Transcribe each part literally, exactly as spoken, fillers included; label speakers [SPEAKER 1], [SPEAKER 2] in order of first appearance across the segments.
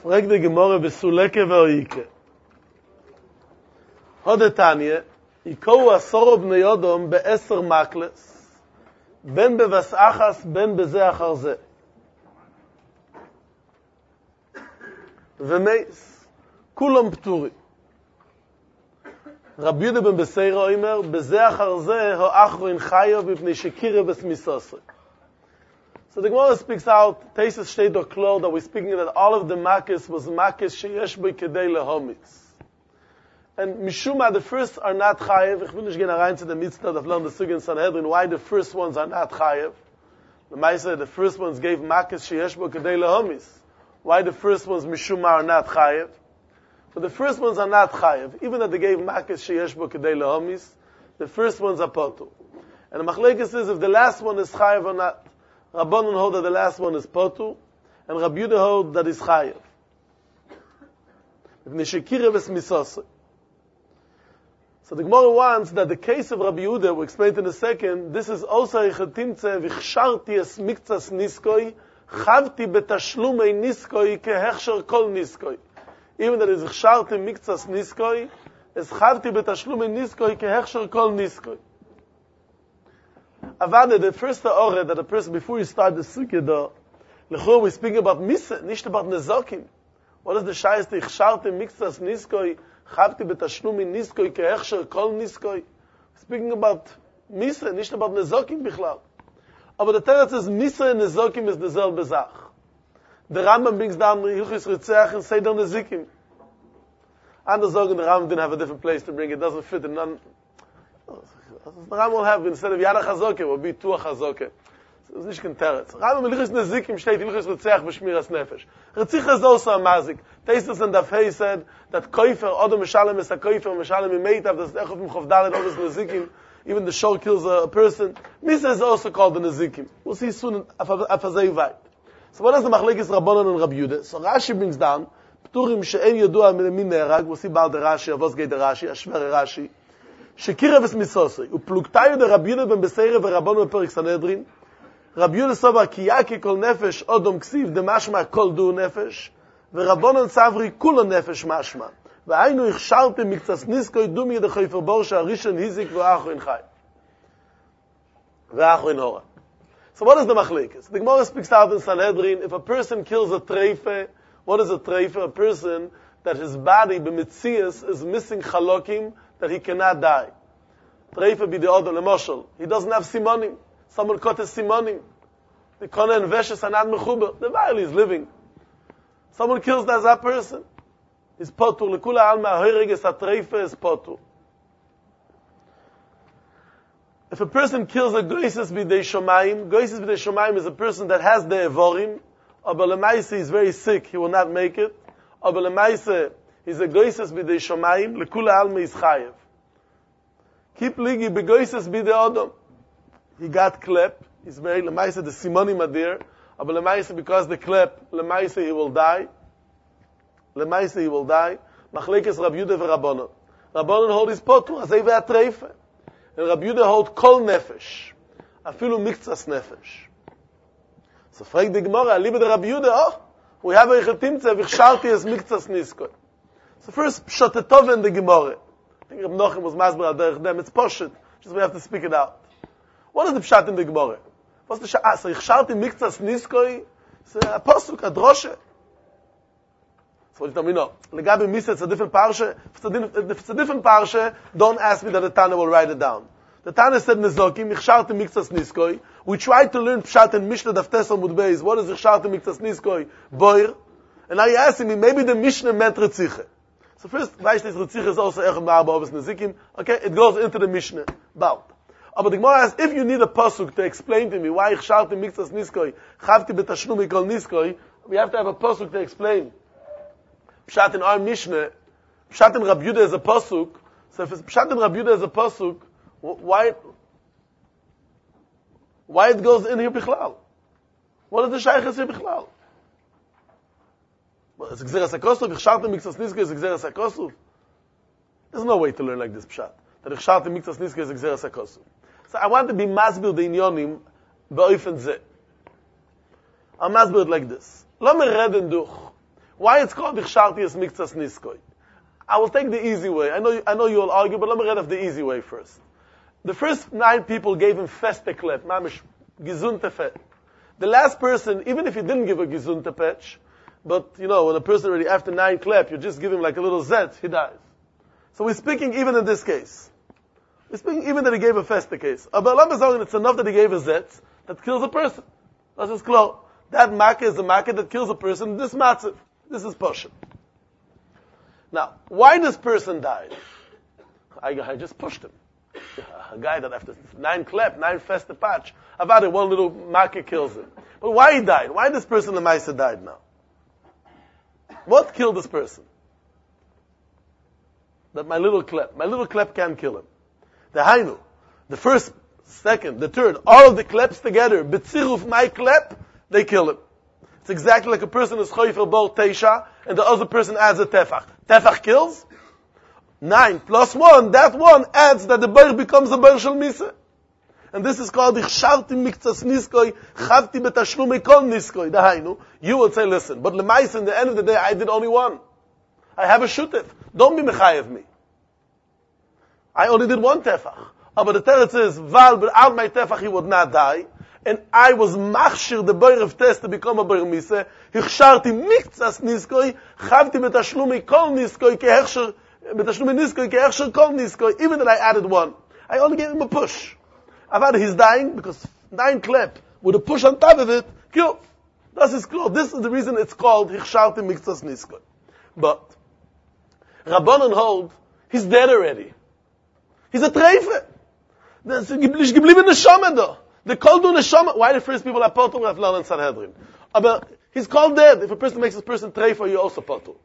[SPEAKER 1] Frag de Gemorre besuleke veoike. Hode Tanje, יקוו עשור בני יודום בעשר מקלס, בין בבס אחס, בין בזה אחר זה. ומייס, כולם פטורי. רבי יהודה בן בסיירו אומר, בזה אחר זה, הו אחרין חיו, מפני שקירה בסמיסוסרי. So the Gemara speaks out, Tesis steht doch klar, that we're speaking that all of the makis was makis sheyesh boi kedei lehomitz. And Mishuma, the first are not chayev. Ich will nicht gehen rein zu the mitzvah of learn the Sugin Sanhedrin, why the first ones are not chayev. The Maisa, the first ones gave makis sheyesh boi kedei lehomitz. Why the first ones Mishuma are not chayev? But the first ones are not chayev. Even that they gave makis sheyesh boi kedei lehomitz, the first ones are potu. And the Machlekes is if the last one is chayev or not. Rabbanon hold that the last one is potu, and Rabbi Yehuda hold that is chayev. So the Gemara wants that the case of Rabbi Yehuda, we'll explain in a second, this is also Echetimtze, Vichsharti es miktsas niskoi, Chavti betashlumei niskoi, kehechsher kol niskoi. Even that is Vichsharti miktsas niskoi, is Chavti betashlumei niskoi, kehechsher kol niskoi. Avada, the first order that a person, before you start the sukkah, though, lechor, we're speaking about misa, nicht about nezokim. What is the shayest? Ichsharte mixas niskoi, chavti betashlumi niskoi, kehechsher kol niskoi. Speaking about misa, nicht about nezokim bichlal. Aber the teretz says, misa and nezokim is the zel bezach. The Rambam brings down Hilchis Ritzeach and Seder Nezikim. Anders sagen, the Rambam didn't have a different place to bring it, doesn't fit in none. The Rambam will have, instead of Yada Chazoke, will be Tua Chazoke. So it's nicht kein Teretz. Rambam Hilchis Nezikim steht Hilchis Ritzeach b'Shmiras Nefesh. Ritzicha is also a mazik. Tesis and Dafhei said that Koifer, Odom Meshalem is a Koifer, Meshalem Imeitav, that's Echot Mchovdalet, all this Nezikim. Even the shor kills a person. Misa is also called the Nezikim. We'll see soon Afazei Vayt. So what is the Machlekes Rabbanon and Rabbi Yehuda? So Rashi brings down, Pturim she'en yodua min ne'erag, we'll see Baal the Rashi, Avos Gei the Rashi, Ashver Rashi, שקירה וסמיסוסי, ופלוגתאי דרבי יהודה בן בסיירה ורבנו בפרק סנהדרין, רבי יהודה סובר כי יקי כל נפש אודום כסיב דמשמע כל דור נפש, ורבנו צברי כולו נפש משמע, והיינו הכשרתם מקצס ניסקוי דומי דחויפר בור שהראשון היזיק ואחרין חי. ואחרין הורה. So what is the machlekes? The Gemara speaks out in Sanhedrin, if a person kills a treife, what is a treife? A person that his body, b'mitzias, is missing chalokim, that he cannot die. Treife be the other, lemoshel. He doesn't have simonim. Someone cut his simonim. The kona and veshes are not mechuber. The vial is living. Someone kills that, that person. He's potur. Lekula alma hoiriges a treife is potur. If a person kills a goises b'dei shomayim, goises b'dei shomayim is a person that has the evorim, aber lemaise is very sick, he will not make it. Aber lemaise, he's a goises b'dei shomayim, lekula alma is chayev. Keep ligi begoises b'dei odom. He got klep, he's very, lemaise, the simonim are there, aber lemaise, because the klep, lemaise, he will die. Lemaise, he will die. Machlekes Rabbi Yehuda v'Rabbanon. Rabbanon hold his potur, azay ve'atreife. And Rabbi Yehuda hold kol nefesh. Afilu miktsas nefesh. So frag the Gemara, liebe the Rabbi Yehuda, oh, we have a chetimtze, vichsharti es miktsas niskoi. So first, pshatetov in the Gemara. I think Rabbi Nochem was masber al derech dem, it's poshet. Just we have to speak it out. What is the pshat in the Gemara? What's the pshat? So vichsharti miktsas niskoi, it's a posuk, a droshe. So what do you know? Legabi Misa, it's a different parsha. If it's a, if it's a different parsha, don't ask me that the Tana will write it down. The Tana said Nezokim, Ichsharti Miktsas Niskoi. We tried to learn Pshat and Mishnah Daf Tesar Mud Beis. What is Ichsharti Miktsas Niskoi? Boir. And now you're asking me, maybe the Mishnah meant Retziche. So first, weißt du, Retziche is also Echem Ma'arba Ovis Nezikim. Okay, it goes into the Mishnah. About. But the Gemara asks, if you need a pasuk to explain to me why Ichsharti Miktsas Niskoi, Chavti Betashnumi Kol Niskoi, we have to have a pasuk to explain. Pshat in our Mishnah, Pshat in Rabbi Yehuda is a pasuk. So if it's Pshat in Rabbi Yehuda is a pasuk, why, why it goes in here bichlal? What is the shaykhs here bichlal? Well, it's Gzeras HaKosov, Ichsharti Miktsas Niskoi is Gzeras HaKosov. There's no way to learn like this Pshat. That Ichsharti Miktsas Niskoi is Gzeras HaKosov. So I want to be masbil the inyonim ba'ofen zeh. I'll masbil it like this. Lo me reden duch. Why it's called Ichsharti is Miktsas Niskoi? I will take the easy way. I know, I know you will argue, but let me read off the easy way first. The first nine people gave him feste klep, mamish, gesunte fet. The last person, even if he didn't give a gesunte petch, but, you know, when a person already after nine klep, you just give him like a little zet, he dies. So we're speaking even in this case. We're speaking even that he gave a feste case. But it's enough that he gave a zet that kills a person. That's his klo. That makkah is a makkah that kills a person. This matziv. This is Pasha. Now, why this person died? I, I just pushed him. A guy that after nine klep, nine feste patch, about it, one little makkah kills him. But why he died? Why this person Lemaisa died now? What killed this person? That my little klep, my little klep can't kill him. The hainu, the first, second, the third, all of the kleps together, betziruf my klep, they kill him. It's exactly like a person is choyfer bor teisha, and the other person adds a tefach. Tefach kills? Nine plus one, that one adds that the bar becomes a bar shel misa. And this is called Ichsharti Miktsas Niskoi, Chavti Betashlumi Kol Niskoi. Dahainu, you will say, listen, but Lemais, in the end of the day, I did only one. I have a shutif. Don't be mechayev me. I only did one tefach. Oh, but the teretz is, Val, without my tefach, he would not die. And I was machshir the bar of test to become a bar misa. Ichsharti Miktsas Niskoi, Chavti Betashlumi Kol Niskoi, Kehechsher, Betashlumi Niskoi, Kehechsher Kol Niskoi. Even that I added one. I only gave him a push. Avad, he's dying because nine klep with a push on top of it, kill. That's his clothes. This is the reason it's called Hichsharti Miktsas Niskoi. But Rabbanon hold, he's dead already. He's a treife. There's geblieben neshama da. They called him neshama. Why the first people are potul have learned in Sanhedrin? But he's called dead. If a person makes this person treife, you also potul.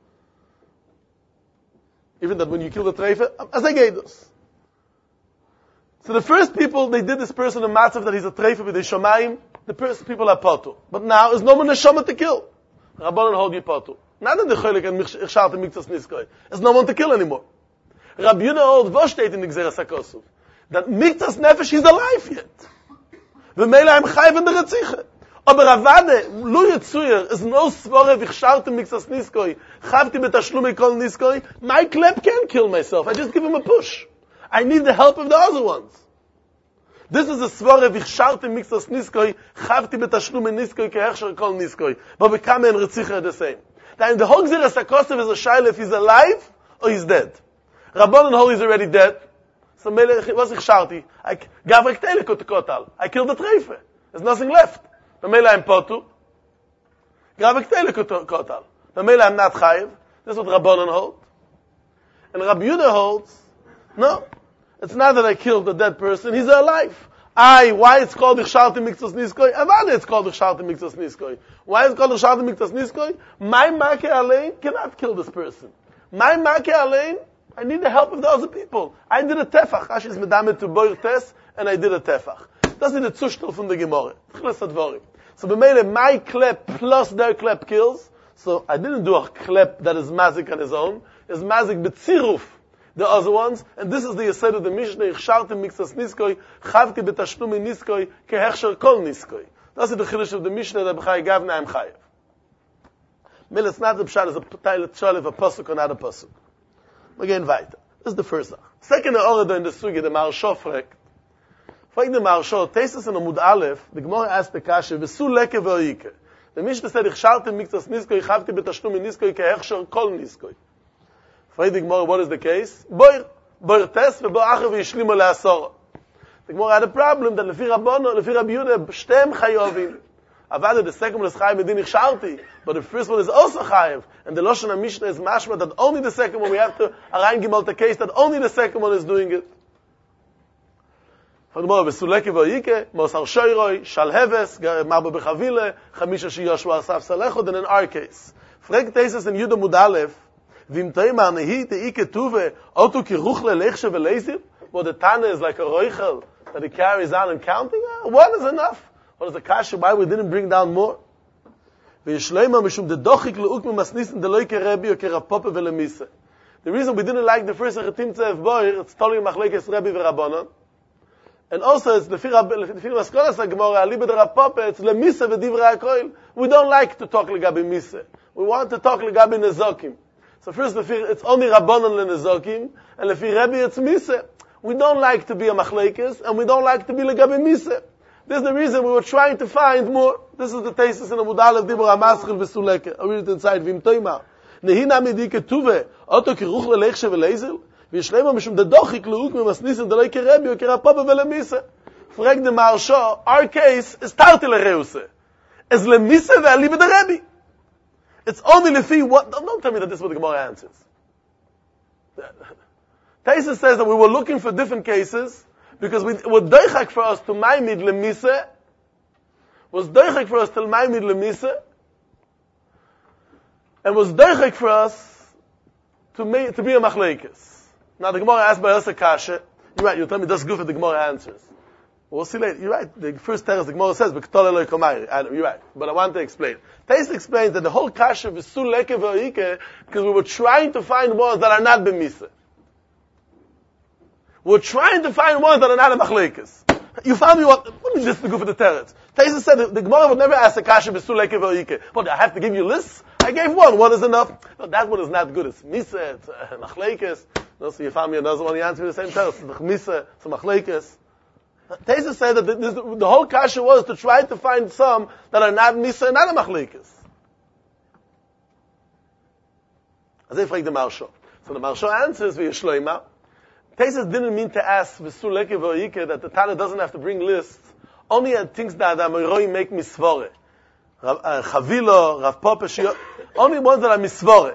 [SPEAKER 1] Even that when you kill the treife, as I gave this. So the first people, they did this person a matzav that he's a treifa with the shomayim. The first people are potu. But now, there's no more neshama to kill. Rabbanon hold you potu. Not in the cholik and Ichsharti Miktsas Niskoi. There's no one to kill anymore. Rabbi Yehuda hold, what steht in the Gzeras HaKosov? That Miktsas Nefesh, he's alive yet. V'meila I'm chayv in the Retziche. Aber Avade, Lu Yetzuyer, is no svore Ichsharti Miktsas Niskoi, Chavti Betashlumi Kol Niskoi, my klep can't kill myself. I just give him a push. I need the help of the other ones. This is a svore v'chsharti Miktsas Niskoi, chavti betashlumi Niskoi, kehechsher kol Niskoi. But we come in Retzicha the same. That in the whole Gzeras HaKosov is a shaila if he's alive or he's dead. Rabbanon hold he's already dead. So mele was ichsharti. I gav rektele kotal. I killed the treife. There's nothing left. The mele I'm potu. Gav rektele kotal. The mele I'm not chayiv. This is what Rabbanon hold. And Rabbi Yehuda holds, no, it's not that I killed a dead person. He's alive. I, why it's called Ichsharti Miktsas Niskoi? Avada it's called Ichsharti Miktsas Niskoi. Why is it called Ichsharti Miktsas Niskoi? My Makeh Alein cannot kill this person. My Makeh Alein, I need the help of the other people. I did a tefach. Ash is medamet to boir tes, and I did a tefach. That's the zushtel from the Gemara. So b'meile, my klep plus their klep kills. So I didn't do a klep that is mazik on his own. It's mazik b'tziruf. The other ones, and this is the Yesed of the Mishnah, Ichsharti Miktsas Niskoi, Chavti Betashlumi Niskoi, Kehechsher Kol Niskoi. That's the Chiddush of the Mishnah that B'chai Gavna I'm Chayev. Mil, it's not the Pshat, it's a Ptaylet of a Pasuk or not a Pasuk. Again, weiter. This is the first thing. Second order in the Sugi, the Maharsha fragt. Fragt the Maharsha, Tesis in Amud Aleph, the Gemara asked the Kasha, V'su leke v'oike. The Mishnah said, Ichsharti Miktsas Niskoi, Chavti Betashlumi Niskoi, Kehechsher Kol Niskoi. Fragt the Gemara, what is the case? Boir, boir tes, v'boir acher v'yishlima le'asora. The Gemara had a problem that lefi Rabbanon, lefi Rabbi Yehuda, shtem chayovim. Avada, the second one is chayiv medin ichsharti, but the first one is also chayiv. And the Lashon HaMishnah is mashma that only the second one, we have to arayin gimel the case that only the second one is doing it. Fragt the Gemara, v'suleke v'oike, mosar shoyroi, shal heves, marba b'chavile, chamisha shi Yoshua asaf salechod, and in our case. Fragt Tesis in Yudah Mud Aleph, Vim Toimar Nehi Teike Tuve Otu Kiruchle Lechshe Velezir, where the Tana is like a roichel that he carries on and counting. One is enough. What is the kasha? Why we didn't bring down more? V'yishleima mishum de dochik leuk memasnisin de loike Rebbe or kerapope velemise. The reason we didn't like the first Rechatim Tzev Boir, it's totally machlekes Rebbe v'Rabbanon, and also it's the lefi maskolas haGemara alibe de Rav Pope, it's lemise v'divrei hakoil. We don't like to talk legabe mise. We want to talk legabi nezokim. So first, it's only Rabbanon le-nezokim, and lefi Rebbe it's Miseh. We don't like to be a machlekes, and we don't like to be legabi Miseh. This is the reason we were trying to find more. This is the thesis in Amud Aleph Dibur HaMaschil v'Suleke. I read it inside, Vim Toima. Nehina midi ketuve, oto kiruch lelechshe v'leizel, v'yishlema mishum dedochik leuk memasnisim deloi kerebi, o kerapapa v'lemiseh. Frag the Maharsha, our case is tarti lereuse. Is lemiseh ve'alibe de Rebbe. It's only lefi what, don't, don't tell me that this is what the Gemara answers. Taisa says that we were looking for different cases, because we, it was doichak for us to maimid lemiseh, was doichak for us to maimid lemiseh, and was doichak for us to, ma- to be a machlekes. Now the Gemara asked by us a kasha, you're right, you tell me that's good for the Gemara answers. We'll see later. You're right. The first text the Gemara says, you're right. But I want to explain. Tais explains that the whole kasha is suleke v'oike because we were trying to find ones that are not b'miseh. We're trying to find ones that are not a machlekes. You found me what? Let me just go for the teretz. Tais said the, the Gemara would never ask a kasha b'suleke v'oike. But I have to give you lists? I gave one. One is enough. No, that one is not good. It's miseh. It's uh, machlekes. No, so you found me another one. You answered me the same teretz. It's miseh. It's machlekes. Teza said that the, the, the whole kasha was to try to find some that are not misa and not a machlekes. As if like the Maharsha. So the Maharsha answers via Shloima. Teza didn't mean to ask v'suleke v'oike that the Tana doesn't have to bring lists. Only at things that the Amiroi make misvore. Chavilo, Rav Papa, Shio, only ones that are misvore.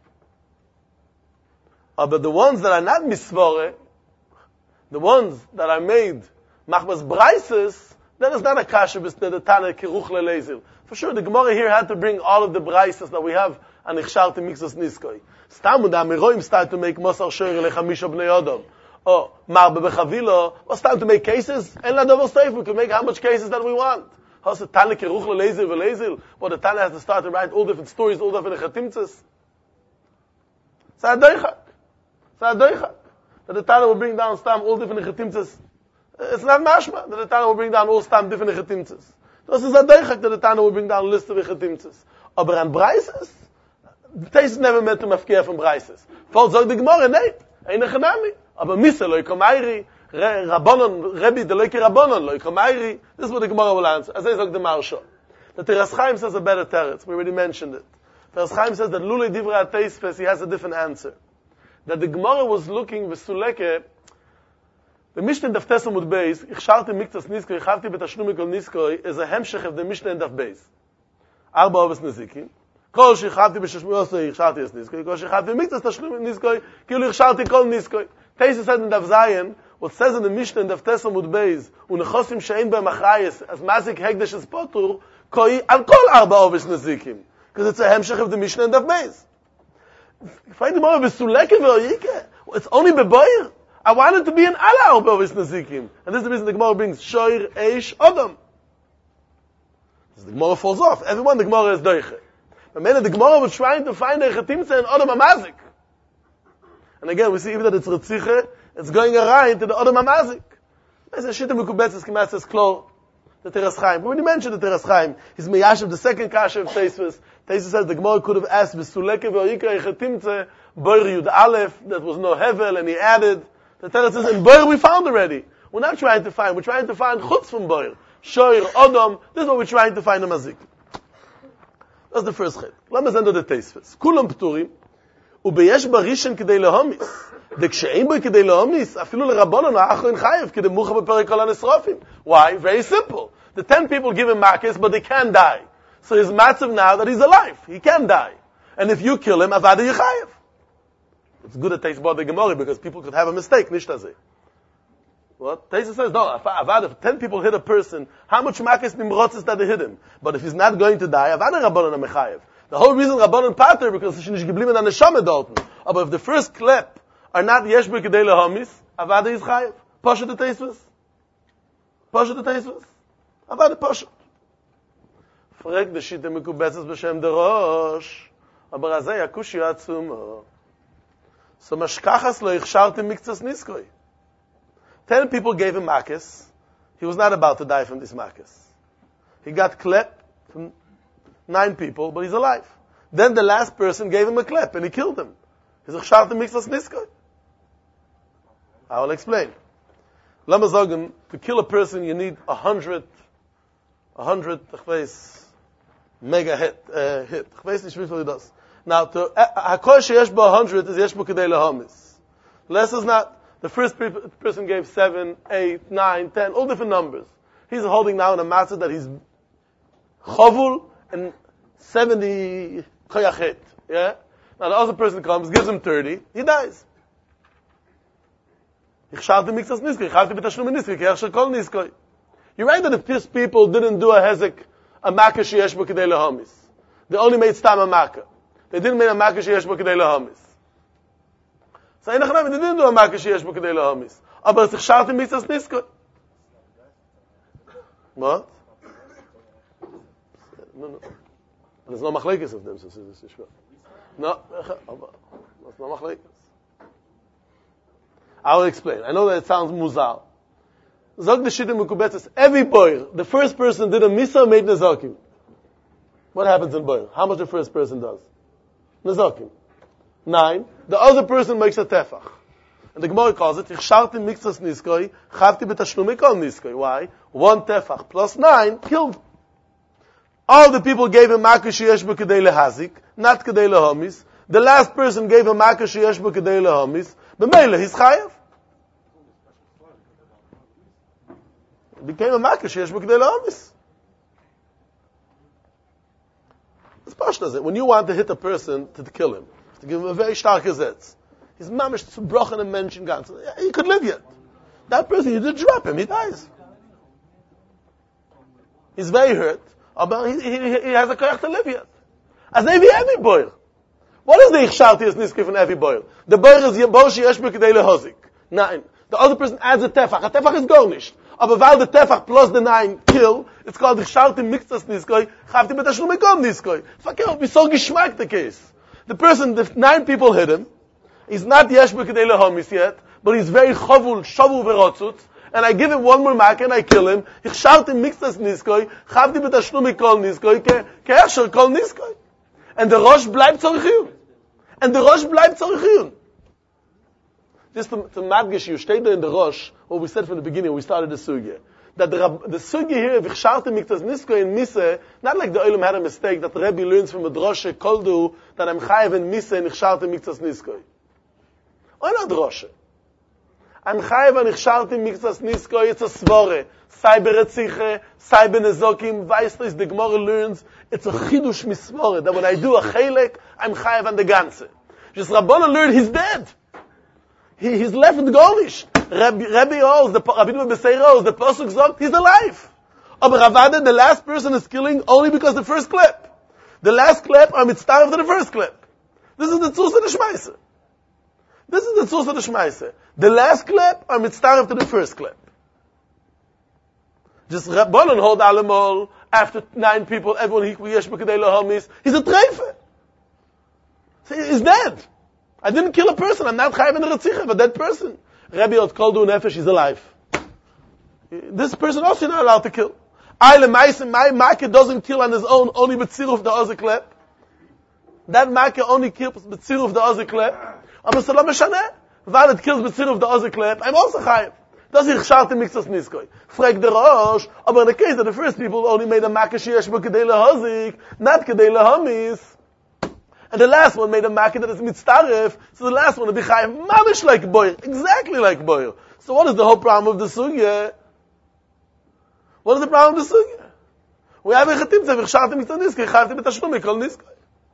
[SPEAKER 1] Uh, but the ones that are not misvore, the ones that are made machmas braises, then it's not a kasha that the Tana kiruch lelezel. For sure, the Gemara here had to bring all of the braises that we have and ichshar to mixos niskoi. Stam the Amiroim start to make mosar shoyer lechamisha bnei odom. Oh, marbe bechavilo, what's time to make cases? En la double safe, we can make how much cases that we want. How's the Tana kiruch lelezel velezel? But the Tana has to start to write all different stories, all different chatimtzes. It's a doichak. It's a doichak. That the Tana will bring down stam all different chetimtzes. It's not mashma that the Tana will bring down all stam different chetimtzes. This is a deichak that the Tana will bring down a list of chetimtzes. Aber an Breises, the taste never met to mafkir from Breises. Falls out the Gemara, nay, eine chanami. Aber misa loy komayri, Rabbanon, Rebbe de loy Rabbanon, loy komayri. This is what the Gemara will answer. As I said, the Maharsha. The Teras Chaim says a better teretz. We already mentioned it. Teras Chaim says that lulei divrei teisves, he has a different answer. That the Gemara was looking v'suleke, the Mishnah in Daf Tes Amud Beis, ich schalte miktas niskoi, ich chavti betashlume kol niskoi, is a hemshech of the Mishnah in Daf Beis. Arba oves nezikim. Kol shechavti b'shashmiyosoi, ich schalte es niskoi, kol shechavti miktas tashlume niskoi, kilu ich schalte kol niskoi. Teise said in Daf Zayin, what says in the Mishnah in Daf Tes Amud Beis, unechosim she'en be'em achrayes, as mazik hegdesh es potur, koi al kol arba oves nezikim. Because it's a hemshech of the Mishnah in Daf Beis. Find the more v'suleke v'oyike. It's only beboyer. I wanted to be an ala ovis nazikim, and this is the reason the Gemara brings shoir eish odom. The Gemara falls off. Everyone the Gemara is doiche. But maybe the Gemara was trying to find a chetimtze in odom amazik. And again, we see even that it's retziche, it's going around to the odom amazik. There's a shita mekubetzes kematzes klo. The Teras Chaim. We already mentioned the Teras Chaim. He's Meyashiv, the second kasha of Teisves. Teisves says the Gemara could have asked, V'suleke v'oyikra yechetimtze, Boir Yud Aleph, that was no Hevel, and he added. The Teras says, in Boir we found already. We're not trying to find, we're trying to find chutz from Boir. Shoir, Odom, this is what we're trying to find a mazik. That's the first chet. Let me send to the Teisves. Kulam pturim, ubeyesh barishan k'dei lehomis. דקשאים בו כדי להומניס, אפילו לרבונן, האחרון חייב, כדי מוחה בפרק כל הנסרופים. Why? Very simple. The ten people give him makis, but they can't die. So he's matzav now that he's alive. He can't die. And if you kill him, avada yichayev. It's good at Teis the Gemara, because people could have a mistake, nishtazeh. What? Teis says, no, avada, if ten people hit a person, how much makis nimrotz is that they hit him? But if he's not going to die, avada rabbonon amechayev. The whole reason rabbonon pater, because he's nicht geblieben an the neshama dorten. But if the first klep are not yeshbe kedei lehomis, avada is chayev. Poshet the teisvus. Poshet the teisvus. Avada poshet. Frag the shita mekubetzes b'shem derosh. Aber azay akushi atzumo. So mashkachas lo ichshartim miktzas niskoi. Ten people gave him makis. He was not about to die from this makis. He got klep from nine people, but he's alive. Then the last person gave him a clap and he killed him. He's a Chsharti Miktsas Niskoy. I will explain. Lama sagen, to kill a person you need a hundred, a hundred, ich weiß, mega hit, uh, hit. Ich weiß nicht, wie viel das. Now, to, hakol sheyesh bo a hundred is yesh bo kedei lehamis. Less is not. The first pe- person gave seven, eight, nine, ten, all different numbers. He's holding now in a matzah that he's chavul and seventy koyach hit. Yeah? Now the other person comes, gives him thirty, he dies. Ich schalte Miktsas Niskoy, ich halte b'tashlum Niskoy, k'yach shel kol Niskoy. You're right that if these people didn't do a hezek, a makkah sheyesh bo kedei lehamis. They only made stam a makkah. They didn't make a makkah sheyesh bo kedei lehamis. So in Achanam, they didn't do a makkah sheyesh bo kedei lehamis. Aber it's Chsharti Miktsas Niskoy. What? No, no. There's no machlekes of them, so it's shver. No, there's no machlekes. I will explain. I know that it sounds muzal. Zog the Shittim Mekubetzes, every boy, the first person did a misa, made nezakim. What happens in boy? How much the first person does? Nezakim. Nine. The other person makes a tefach. And the Gemara calls it, Chsharti Miktsas Niskoy, Chavti b'tashlumi kol Niskoy. Why? One tefach plus nine killed. All the people gave him makkah sheyesh bo kedei lehazik, not kedei lehamis. The last person gave him makkah sheyesh bo kedei lehamis. B'meila, he's chayav. It became a makkah sheyesh bo kedei lehamis. It's pashtas. When you want to hit a person to, to kill him, to give him a very stark gesetz, he's mamish to brochen and mention ganz. He could live yet. That person, you did drop him, he dies. He's very hurt. But he, he, he has a koyach to live yet. As maybe every boy. What is the Chsharti as Niskoy from every boy? The boy is Yeboshi Yesh bo kedei lehazik. Nine. The other person adds a tefach. A tefach is garnished. Aber while the tefach plus the nine kill, it's called the Chsharti Miktsas Niskoy, Chavti b'tashlum kol Niskoy. Fuck it, be so geschmack the case. The person, the nine people hit him. He's not Yesh bo kedei lehamis yet, but he's very chavul, shavul v'rotzut. And I give him one more makkah and I kill him. Ich schalte Miktsas Niskoy, chavti b'tashlumi kol Niskoy, ke'ech shel kol Niskoy. And the Rosh bleibt zorichiyun. And the Rosh bleibt zorichiyun. Just to, to madgish you, stay there in the Rosh, what we said from the beginning, we started the sugya. That the, the sugya here, ich schalte Miktsas Niskoy in Misse, not like the Olam had a mistake, that the Rebbe learns from a droshe, koldu, that I'm chayav in Misse and ich schalte Miktsas Niskoy. Or not droshe. I'm chayav and ich schalte Miktsas Niskoy, it's a svore. Sai beretziche, sai benezokim, weißt du, the Gemara learns, it's a chidush misvore, that when I do a chelek, I'm chayav on the ganze. Just Rabbana learned, he's dead. He, he's left with garnish. Rabbi, Rabbi Oz, the Rabbi Beseir Oz, the Pasuk sagt, he's alive. Aber Ravada, the last person is killing only because the first clip. The last clip are mitzvah after the first clip. This is the tzus of the shmeise. This is the tzus of the shmeise. The last clip are mitzvah after the first clip. Just Rabbanon hold alamol after nine people, everyone hikvi yesh b'kedei lehamis. He's a treife. He's dead. I didn't kill a person. I'm not chayav in a retzicha of a dead person. Rabbi Ot Koldu Nefesh, he's alive. This person also you're not allowed to kill. I lemaisa, my makkah doesn't kill on his own, only b'tziruf the other klep. That makkah only kills b'tziruf the other klep. Aber salam shaneh, while it kills b'tziruf the other klep, I'm also chayav. Das ich schalte Miktsas Niskoy. Frag der Rosh, aber in the case that the first people only made a makkah sheyesh bo kedei lehazik, not kedei lehamis. And the last one made a makkah that is mitztaref, so the last one will be chayav mamish like boy, exactly like boy. So what is the whole problem of the sugya? What is the problem of the sugya? We have a chatim tzeh, ich schalte Miktsas Niskoy, chayavti b'tashlum kol Niskoy.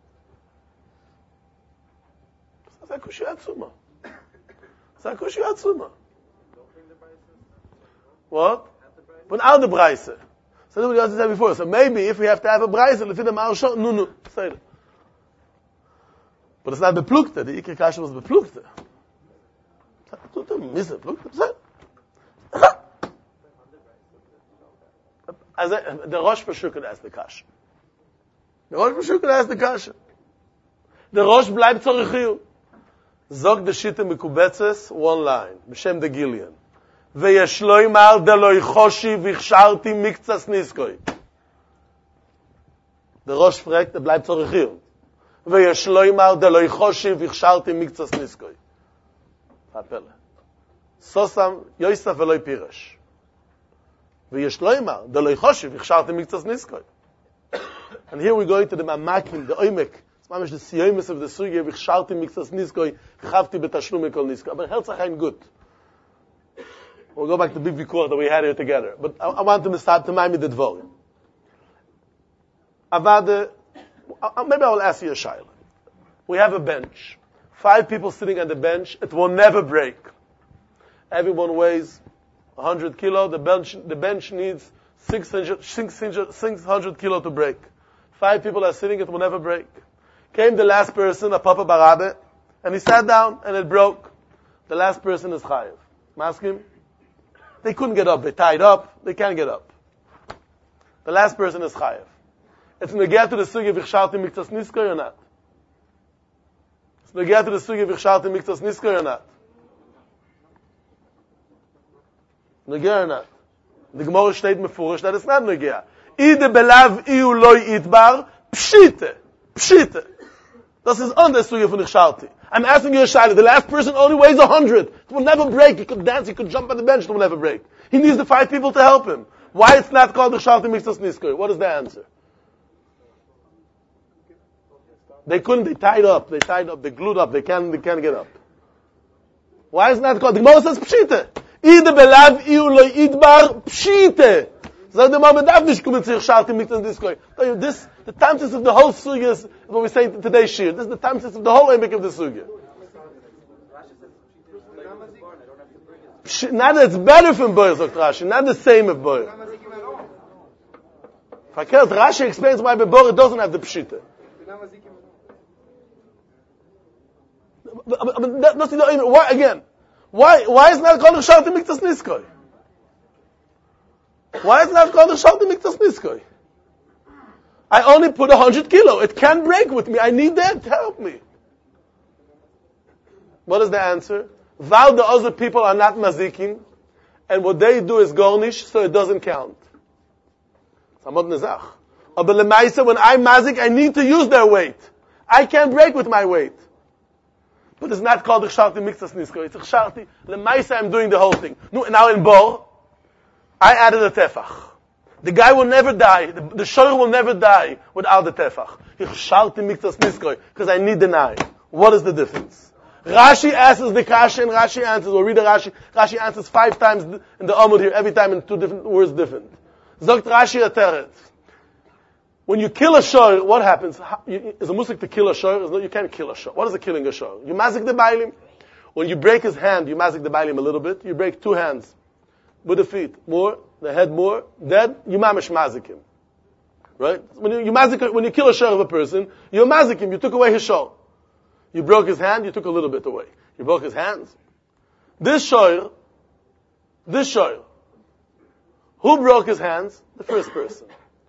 [SPEAKER 1] Das ist a kushya atzuma. Das ist a kushya atzuma. What? Without the Braise. So that's what you said before. So maybe if we have to have a Braise, if the Marshal, no, no, say it. But it's not beplukte. The Iker Kasha was beplukte. As the Rosh Pashur could ask the Kasha. The Rosh Pashur could ask the Kasha. The Rosh bleibt zorichiyu. Zog the Shittim Mekubetzes, one line. B'shem de Gileon. ויש לו ימר דלוי חושי והכשרתי מקצס ניסקוי. Der Rosh fragt, er bleibt zurück hier. ויש לומר דלוי חושיב הכשרתי מקצת ניסקוי. הפלא. סוסם יוסף ולוי פירש. ויש לומר דלוי חושיב הכשרתי מקצת ניסקוי. And here we go into the mamakim, the oimek. It's mamish the siyomis of the sugi, vichsharti mikzas niskoi, chavti betashlume kol niskoi. But Herzach good. We'll go back to the big vikuach that we had here together. But I, I want to start to mind me the dvorim. Avade, maybe I will ask you a shayla. We have a bench. Five people sitting on the bench. It will never break. Everyone weighs one hundred kilo. The bench, the bench needs six hundred, six hundred, six hundred kilo to break. Five people are sitting, it will never break. Came the last person, a Papa Barabe, and he sat down, and it broke. The last person is Chayev. Ask him. They couldn't get up. They tied up. They can't get up. The last person is Chayev. It's negate to the sugi of Ichsharti Miktas Niskoy or not? It's negate to the sugi of Ichsharti Miktas Niskoy or not? Negate or not? The Gemara steht mefurish that it's not negate. Ide belav iu loy itbar, pshite, pshite. Das ist on the sugi von Ichsharti. I'm asking you a shayla. The last person only weighs a hundred. It will never break. He could dance. He could jump on the bench. It will never break. He needs the five people to help him. Why it's not called Ichsharti Miktas Niskoy? What is the answer? They couldn't. They tied up. They tied up. They glued up. They can't. They can't get up. Why is it not called? The Gemara says pshite. Ide belav iu loy itbar pshite. So the Gemara darf nicht kommen zu Ichsharti Miktas Niskoy. This, the time sense of the whole sugya is what we say today's shir. This is the time sense of the whole epic of the sugya. Not that it's better from boy, sagt Rashi. Not the same of boy. Fakert, Rashi explains why Bebor doesn't have the pshite. That's the why again. Why why is not called Ichsharti Miktas Niskoy? Why is not called Ichsharti Miktas Niskoy? I only put a hundred kilo. It can't break with me. I need that to help me. What is the answer? While the other people are not mazikim, and what they do is garnish, so it doesn't count. Samad nezach. But lemaisa, when I'm mazik, I need to use their weight. I can't break with my weight. But it's not called Ichsharti Miktas Niskoy. It's Ichsharti. Lemaisa, I'm doing the whole thing. Now in Bor, I added a tefach. The guy will never die. The, the shoyer will never die without the tefach. Ichsharti Miktas Niskoy. Because I need the nine. What is the difference? Rashi asks the kasha and Rashi answers. We'll read the Rashi. Rashi answers five times in the Amud here. Every time in two different words different. Zogt Rashi ateret. When you kill a shoyer, what happens? Is a musik to kill a shoyer? You can't kill a shoyer. What is a killing a shoyer? You mazik the bailim. When you break his hand, you mazik the bailim a little bit. You break two hands. With the feet. More. The head more. Dead. You mamish mazik him. Right? When you, you mazik, when you kill a shoyer of a person, you mazik him. You took away his shoyer. You broke his hand, you took a little bit away. You broke his hands. This shoyer, this shoyer, who broke his hands? The first person.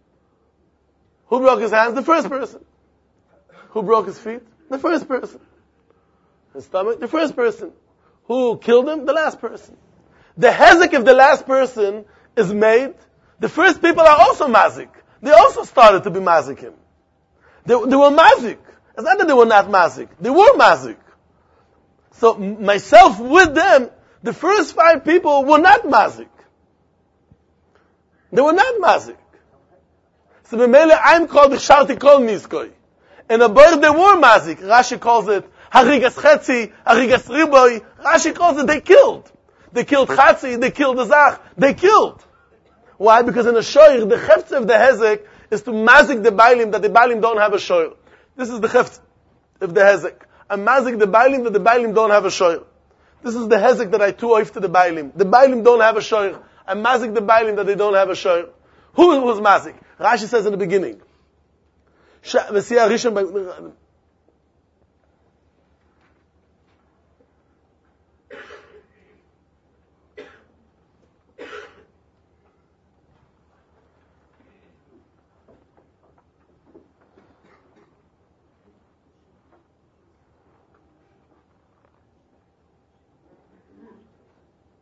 [SPEAKER 1] Who broke his hands? The first person. Who broke his feet? The first person. His stomach? The first person. Who killed him? The last person. The hezek of the last person is made. The first people are also mazik. They also started to be mazikim. They, they were mazik. It's not that they were not mazik. They were mazik. So myself with them, the first five people were not mazik. They were not mazik. So Memele, I'm called the Sharti Kol Niskoy. And above they were mazik. Rashi calls it Harigas Chetzi, Harigas Riboy. Rashi calls it they killed. They killed Chatzi, they killed the Zach. They killed. Why? Because in a shoyer, the chefz of the hezek is to mazik the bailim, that the bailim don't have a shoyer. This is the chefz of the hezek. I'm mazik the bailim that the bailim don't have a shoyer. This is the hezek that I tu oif to the bailim. The bailim don't have a shoyer. I'm mazik the bailim that they don't have a shoyer. Who was mazik? Rashi says in the beginning.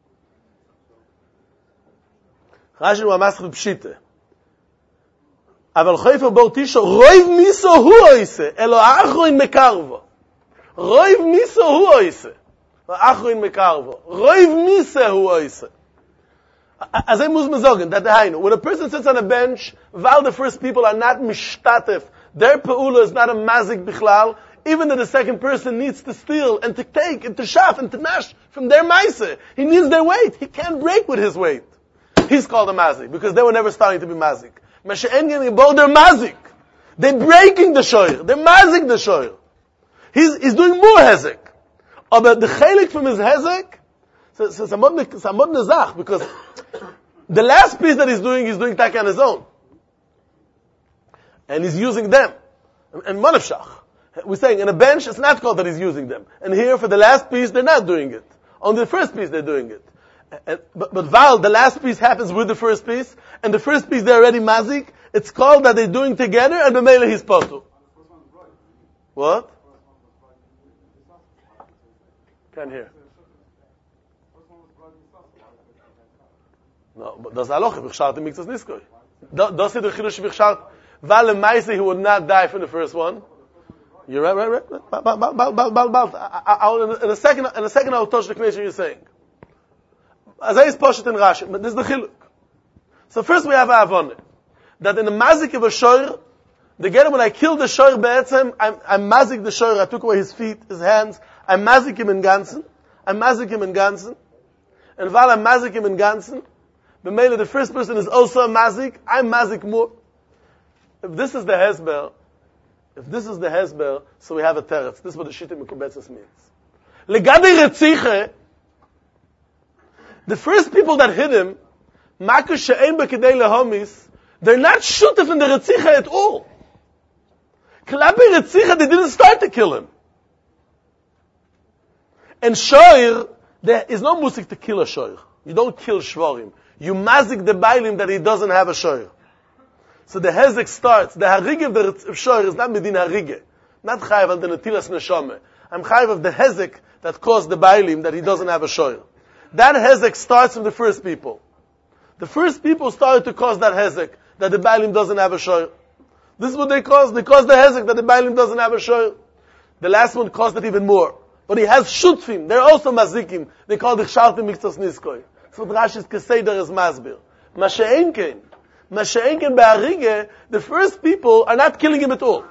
[SPEAKER 1] Rashi was masked with pshite. אבל חייפה באותישו, רויב מיסו הוא עושה, אלו האחרון מקרבו. רויב מיסו הוא עושה. האחרון מקרבו. רויב מיסו הוא עושה. As I must mezogen, that the when a person sits on a bench, while the first people are not mishtatef, their peula is not a mazik bichlal, even though the second person needs to steal and to take and to shaf and to nash from their maise. He needs their weight. He can't break with his weight. He's called a mazik because they were never starting to be mazik. Mashe'en getting bold, they're mazik. They're breaking the shoyer. They're mazik the shoyer. He's, he's doing more hezek. But the chelik from his hezek, so, so, so, so, because the last piece that he's doing, he's doing taki on his own. And he's using them. And manavshach. We're saying in a bench, it's not called that he's using them. And here, for the last piece, they're not doing it. On the first piece, they're doing it. And, but, but while the last piece happens with the first piece, and the first piece they're already mazik, it's called that they're doing together, and the mele he's potu. What? Can't hear. No, but that's aloch. Bichshart mikzas niskoy. Does it the chidush bichshart? Vale Maisi, he would not die from the first one. You're right, right, right. In a second, in a second, I'll touch the connection you're saying. As I is poshet in Rashi, but this is the chiluk. So first we have a avone that in the mazik of a shoyer, the get when I killed the shoyer be'etzem, I'm, I'm mazik the shoyer. I took away his feet, his hands. I'm mazik him in ganzen. I'm mazik him in ganzen. And while I'm mazik him in ganzen, the male, the first person is also a mazik. I'm mazik more. If this is the hezber, if this is the hezber, so we have a teretz. This is what the shittim mekubetzes means. Legabi retziche, the first people that hit him, maku she'ein b'kedei lehomis, they're not shutef in the retziche at all. Klabi retziche, they didn't start to kill him. And shoir, there is no musik to kill a shoir. You don't kill shvorim. You mazik the bailim that he doesn't have a shoir. So the hezek starts. The harige of the shoir is not medin harige. Not chayiv al the netilas neshame. I'm chayiv of the hezek that caused the bailim that he doesn't have a shoir. That hezek starts from the first people. The first people started to cause that hezek that the bailim doesn't have a shoir. This is what they caused. They caused the hezek that the bailim doesn't have a shoir. The last one caused it even more. But he has shutfim. They're also mazikim. They call the shaltim miktos niskoy. So the Rashi's Keseder is masbir. Masha'enken. Masha'enken be'arige, the first people are not killing him at all.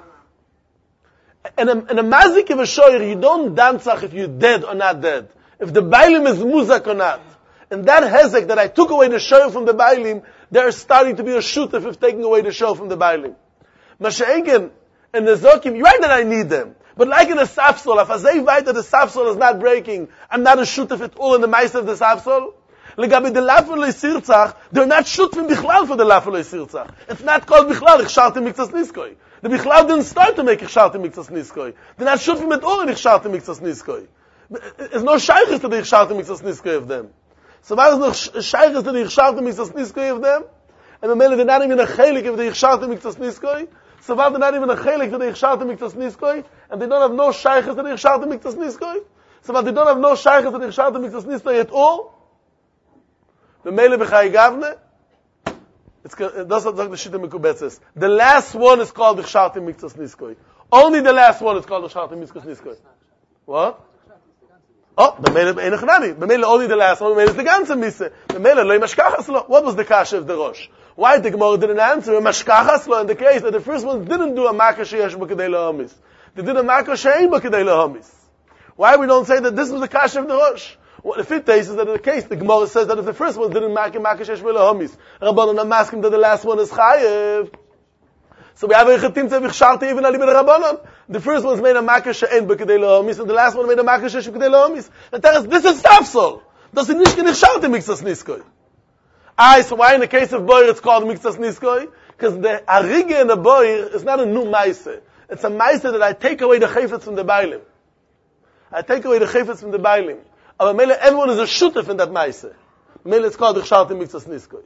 [SPEAKER 1] And a, and a mazik of a shoyer, you don't danzach if you're dead or not dead. If the bailim is muzak or not. And that hezek that I took away the shoyer from the bailim, they're starting to be a shutef of taking away the shoyer from the bailim. Masha'enken and the zokim, you're right that I need them. But like in the safsol, if I say right that the safsol is not breaking, I'm not a shutef at all in the mice of the safsol. Legabi the lafel sirtzach, they're not shutfim bichlal for the lafel sirtzach. It's not called bichlal, ichshaltim mikzas niskoy. The bichlal didn't start to make ichshaltim mikzas niskoy. They're not shutfim at all in ichshaltim mikzas niskoy. There's no shaykhis to the ichshaltim mikzas niskoy of them. So why is no shaykhis to the ichshaltim mikzas niskoy of them? And the mele, they're not even a chelik of the ichshaltim mikzas niskoy. So why they're not even a chelik to the ichshaltim mikzas niskoy? And they don't have no shaykhis to the ichshaltim mikzas niskoy? So why they don't have no shaykhis to the ichshaltim mikzas niskoy at all? The mele b'chai gavne, it's it doesn't talk the shita mekubetzes. The last one is called the Chshaltim Mikzas Niskoy. Only the last one is called the Chshaltim Mikzas Niskoy. What? Oh, the mele b'einachnami. The mele only the last one. The mele is the ganze mise. The mele lo mashkachas lo. What was the kasha of the Rosh? Why the Gemara didn't answer mashkachas lo in the case that the first ones didn't do a makkah sheyesh b'kedei lehomis. They did a makkah she'ein b'kedei lehomis. Why we don't say that this was the kasha of the Rosh? What if it takes is that in the case, the Gemara says that if the first one didn't make him makkah shesh v'lehomis, Rabbanon are asking that the last one is chayev. So we have a chetim tzev ichsharti even ali b'Rabbanon. The first one's made a makkah she'en b'kedei lehomis, and the last one made a makkah shesh b'kedei lehomis. The teres, this is tafsol. Das ist nicht genichsharti mikzas niskoy. Ah, so why in the case of boir it's called mikzas niskoy? Because the arige in the boir is not a new maise. It's a maise that I take away the chayfetz from the bailim. I take away the chayfetz from the bailim. But Mele, everyone is a shutef in that maise. Mele, it's called the Chshaltim Mikzas Niskoy.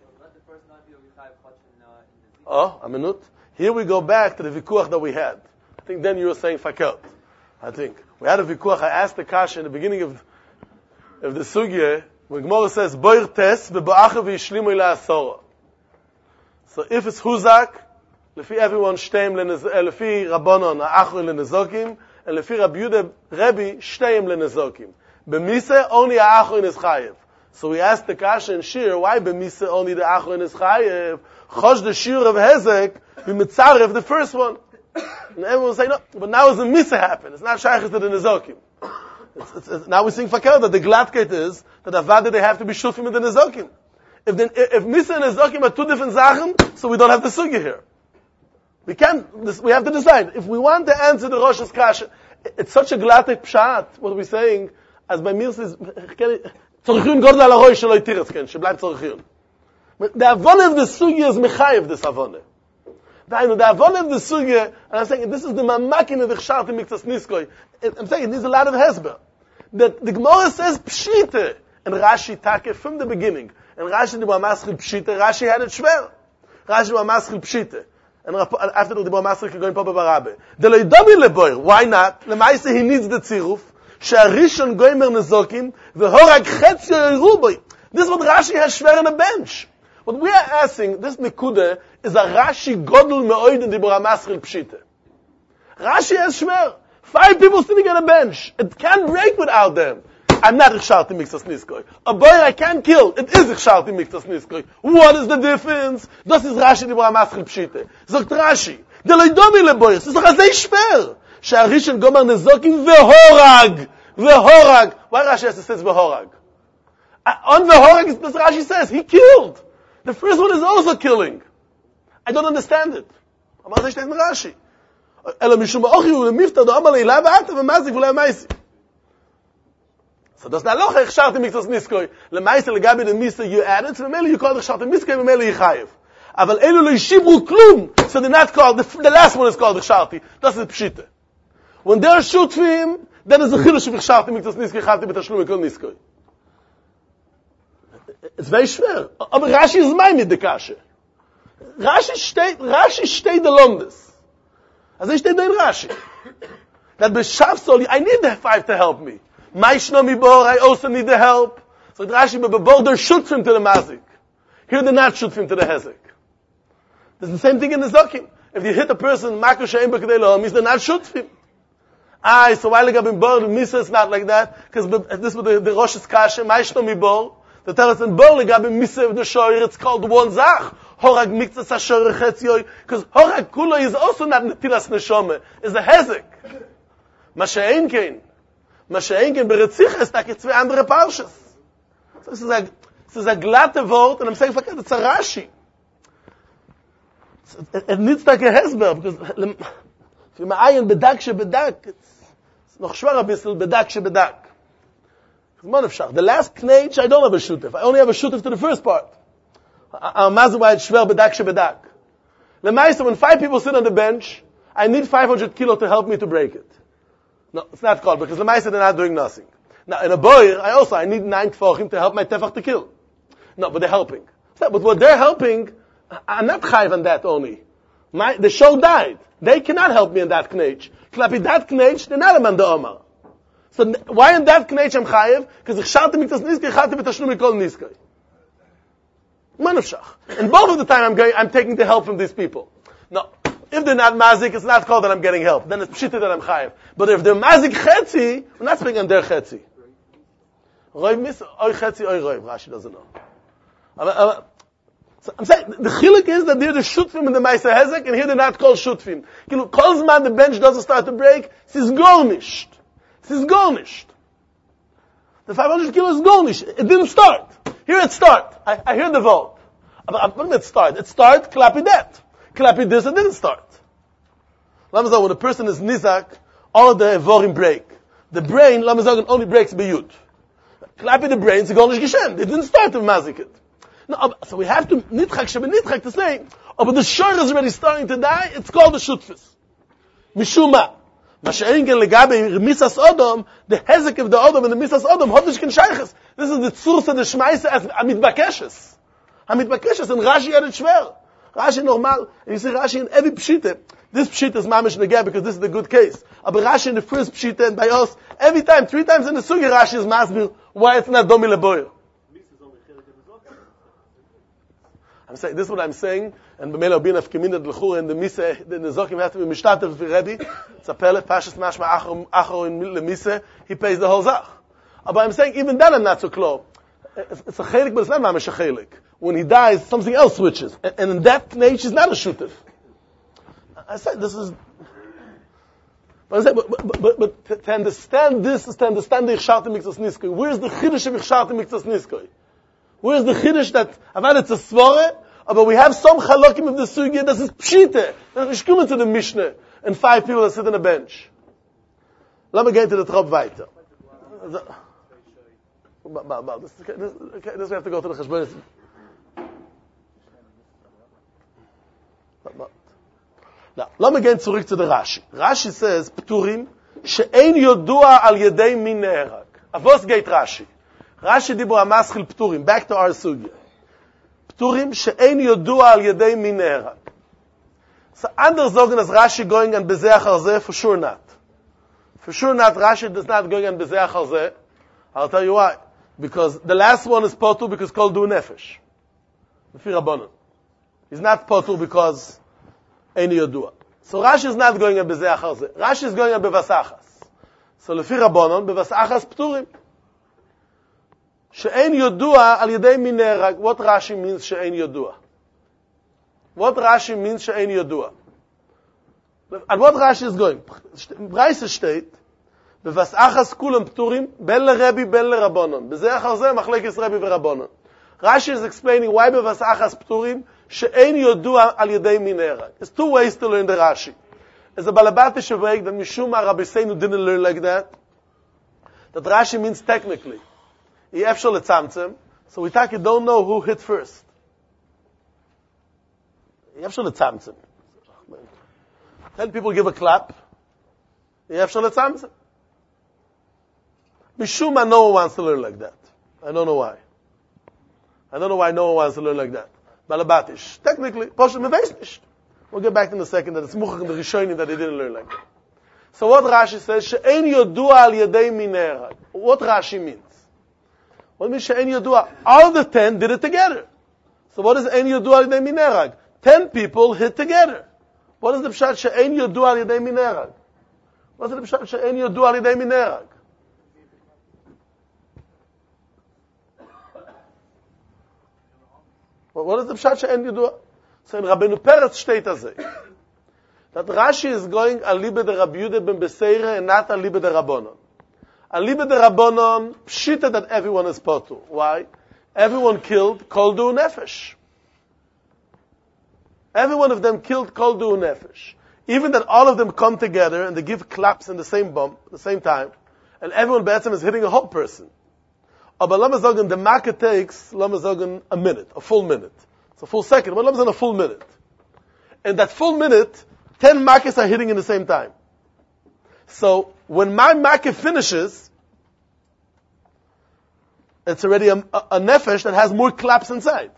[SPEAKER 1] Oh, a minute. Here we go back to the vikuach that we had. I think then you were saying fakelt. I think. We had a vikuach. I asked the kasha in the beginning of, of the sugya, when Gemara says, Boir tes, be'ba'acha v'yishlimu ila asora. So if it's huzak, Lefi everyone shteim lefi Rabbanon ha'achron lenezokim, and lefi Rabbi Yehuda Rebbe shteim lenezokim. B'mise only ha'achron is chayev. So we asked the kasha and shir, why b'mise only the achron is chayev? Chosh the shir of hezek b'mitzarev the first one. And everyone will say no, but now is the misa happen. It's not shaykh to the nezokim. It's, it's, it's, now we're seeing fakel that the gladkeit is that avada they have to be shufim in the nezokim. If then if misa and nezokim are two different zachen, so we don't have the sugi here. We can't. This, we have to decide if we want to answer the Rosh's kasha. It's such a gladkeit pshat. What we're saying as by mir says, tzorchun godel al roish shelo yitiretz ken shebleibt tzorchun. The avona of the sugi is mechayev this avona. The avona of the sugya, and I'm saying this is the mamakin of the chsharti miktas niskoy. I'm saying it needs a lot of hesber. That the Gemara says pshite, and Rashi take from the beginning. And Rashi the maschil pshite, Rashi had it shver. Rashi the maschil pshite, and after the maschil going papa barabe. The leidomi leboir. Why not? Lemaise he needs the tziruf. She'arishon goimer nezokim v'horag chetzio yeruboy. This is what Rashi has shver on a bench. What we are asking, this nikuda, is a Rashi godel me'oid in the Bora Maschil Pshite. Rashi has shmer. Five people sitting on a bench. It can't break without them. I'm not Ichshalti Miktas Niskoy. A boy I can't kill. It is Ichshalti Miktas Niskoy. What is the difference? Das is Rashi in the Bora Maschil Pshite. Sagt Rashi. De leidomi leboyes. Das ist doch a sehr schwer. She'arishon gomer nezokim ve'horag. Ve'horag. Why Rashi has to say ve'horag? On ve'horag, this Rashi says, he killed. The first one is also killing. I don't understand it. Amar ze shteit Rashi. Ela mishum ochi u lemifta do amar leila va'ata v'mazik v'lei maisi. So that's not loch echsharti miktos niskoy. Lemaisi legabi the misa you added, so memeli you call the echsharti niskoy, memeli yichayev. Aval elu lo yishibru klum, so they're not called, the, the last one is called echsharti. That's the pshite. When they're shutfim, then it's the chilush of echsharti miktos niskoy, chavti b'tashlum ekol niskoy. It's very schwer. Aber Rashi is mine mit der Kasche. Rashi steht, Rashi steht the longest. Also ich steht in Rashi. That b'shafsoli, I need the five to help me. Maishno mi bor, I also need the help. So Rashi, but before they're shutfim to the mazik. Here they're not shutfim to the hezek. It's the same thing in the zokim. If you hit a person, mako she'em b'kdei lo, means they're not shutfim. Ah, so while I in bor, the misa is not like that, because this was the, the Rosh's Kasha, Maishno mi bor. The tells in Bor legabe misa of the shoyer, it's called one zach. Horag miktas ha-shoyer chetzioi. Because horag kulo is also not netilas neshome. It's a hezek. Mashe'en kein. Mashe'en kein beretzich is like zwei andere parshas. So this is a, this is a glatte word, and I'm saying, forget, it's a Rashi. It, it needs like a hezber, because if you ma'ayin bedak she bedak, it's, it's noch schwer a bissel bedak she bedak. The last knage, I don't have a shutif. I only have a shutif to the first part. Mazawai shver bedak shebedak. Lemaisa, when five people sit on the bench, I need five hundred kilo to help me to break it. No, it's not called, because Lemaisa, they're not doing nothing. Now, in a boy, I also, I need nine tefachim to help my tefach to kill. No, but they're helping. So, but what they're helping, I'm not chayv on that only. My, the show died. They cannot help me in that knage. Klapi that knage, they're not a man the Omar. So why in that knage I'm chayev? Because ich schalte miktas niskei, chalte b'tashlum mikol niskei. Manavshach. And both of the time I'm going, I'm taking the help from these people. No, if they're not mazik, it's not called that I'm getting help. Then it's pshita that I'm chayev. But if they're mazik chetzi, we're not speaking on their chetzi. Roiv mis, oi chetzi, oi roiv. Rashi doesn't know. Aber, aber, so I'm saying, the chiluk is that they're the shutfim in the Maisa Hezek, and here they're not called shutfim. Kol zman the bench doesn't start to break, it's gornished. This is gornished. The five hundred kilo is gornished. It didn't start. Here it start. I, I hear the vote. But when did it start? It start, clappy that. Clappy this, it didn't start. Lamazah, when a person is nizak, all of the evorim break. The brain, Lamazah, only breaks biyut. Clappy the brain, it's a gornish geshem. It didn't start to mazik it. No, so we have to, nitchak, shebe nitchak, to say, oh, but the shor is already starting to die, it's called the shutfis. Mishuma. Masha'engen legabe misas odom, the hezek of the odom and the misas odom, hodish ken shayches. This is the tzursa, the shmeise as amitbakeshes. Amitbakeshes, and Rashi had it shver. Rashi normal, and you see Rashi in every pshite. This pshite is mamish negeh because this is the good case. But Rashi in the first pshite and by us, every time, three times in the sugi, Rashi is masbir, why it's not domi leboyer. I'm saying, this is what I'm saying, and b'meila bin af kimin d'lchur and the mise the nezokim have to be mishtatev ready. It's a pele pashas mashma achor achor in the mise. He pays the whole zach. But I'm saying even then I'm not so close. It's, it's a chelik, but it's not mamish a chelik. When he dies, something else switches, and, and in that nature is not a shutif. I said this is. But, I said, but, but, but, but to, to understand this is to understand the Ichsharti Mikzas Niskoy. Where's the Chiddush of Ichsharti Mikzas Niskoy? Where's the Chiddush that, Avad it's a Svore, but we have some Chalokim of the Sugya that is Pshite. That is coming to the Mishnah, and five people that sit on a bench. Let me get to the Trop weiter. This, this, this we have to go to the Cheshbon. Now, let me get zurück to the Rashi. Rashi says, Pturim, she'ein yodua al yedei min ne'erag. Avos geht Rashi. Rashi dibur amaschil Pturim. Back to our sugya. Pturim, she'ein yodua al yedei min ne'erag. So, anders sagen, as Rashi going on bezeh achar zeh? For sure not. For sure not, Rashi does not going on bezeh achar zeh. I'll tell you why. Because the last one is potu because kol du nefesh. Lefi Rabbanan. He's not potu because Ein Yodua. So Rashi is not going on Bezeh Achar Zeh. Rashi is going on Bevasachas. So Lefi Rabbanon, Bevasachas Pturim. She'ein Yodua al Yedei Min Ne'erag. What Rashi means She'ein Yodua? What Rashi means She'ein Yodua? And what Rashi is going? Braise steht, Bevasachas Kulam Pturim, Ben LeRebbi, Ben LeRabbanon. Bezeh Achar Zeh, Machlekes Rebbi veRabbanon. Rashi is explaining why Bevasachas Pturim, she'ein yodua al yedei min ne'erag. There's two ways to learn the Rashi. As a Balabatish awake that Mishum HaRabbeinu didn't learn like that. That Rashi means technically. Yefshol etzamtzem. So we take, you don't know who hit first. Yefshol etzamtzem. Ten people give a clap. Yefshol etzamtzem. Mishum HaRabbeinu no one wants to learn like that. I don't know why. I don't know why no one wants to learn like that. Balabatish. Technically, Poshet Meveis nicht. We'll get back in a second that it's Muchach in the Rishonim that they didn't learn like that. So what Rashi says, She'ein Yodua al Yedei Min Ne'erag. What Rashi means? What means She'ein Yodua? All the ten did it together. So what is Ein Yodua al Yedei Min Ne'erag? Ten people hit together. What is the Pshat She'ein Yodua al Yedei Min Ne'erag? What is the Pshat She'ein Yodua al Yedei Min Ne'erag? What is the Pshat She'en Yodua? So in Rabbeinu Peretz steht azay. That Rashi is going al libe de Rabbi Yehuda ben Beseire and not al libe de Rabbanon. Al libe de Rabbanon, pshita that everyone is potu. Why? Everyone killed kol du nefesh. Every one of them killed kol du nefesh. Even that all of them come together and they give claps in the same bump, at the same time, and everyone be'etzem is hitting a whole person. Aber lama sagen, the market takes, lama sagen, a minute, a full minute. It's a full second, but lama sagen a full minute. And that full minute, ten markets are hitting in the same time. So, when my market finishes, it's already a, a, a nefesh that has more claps inside.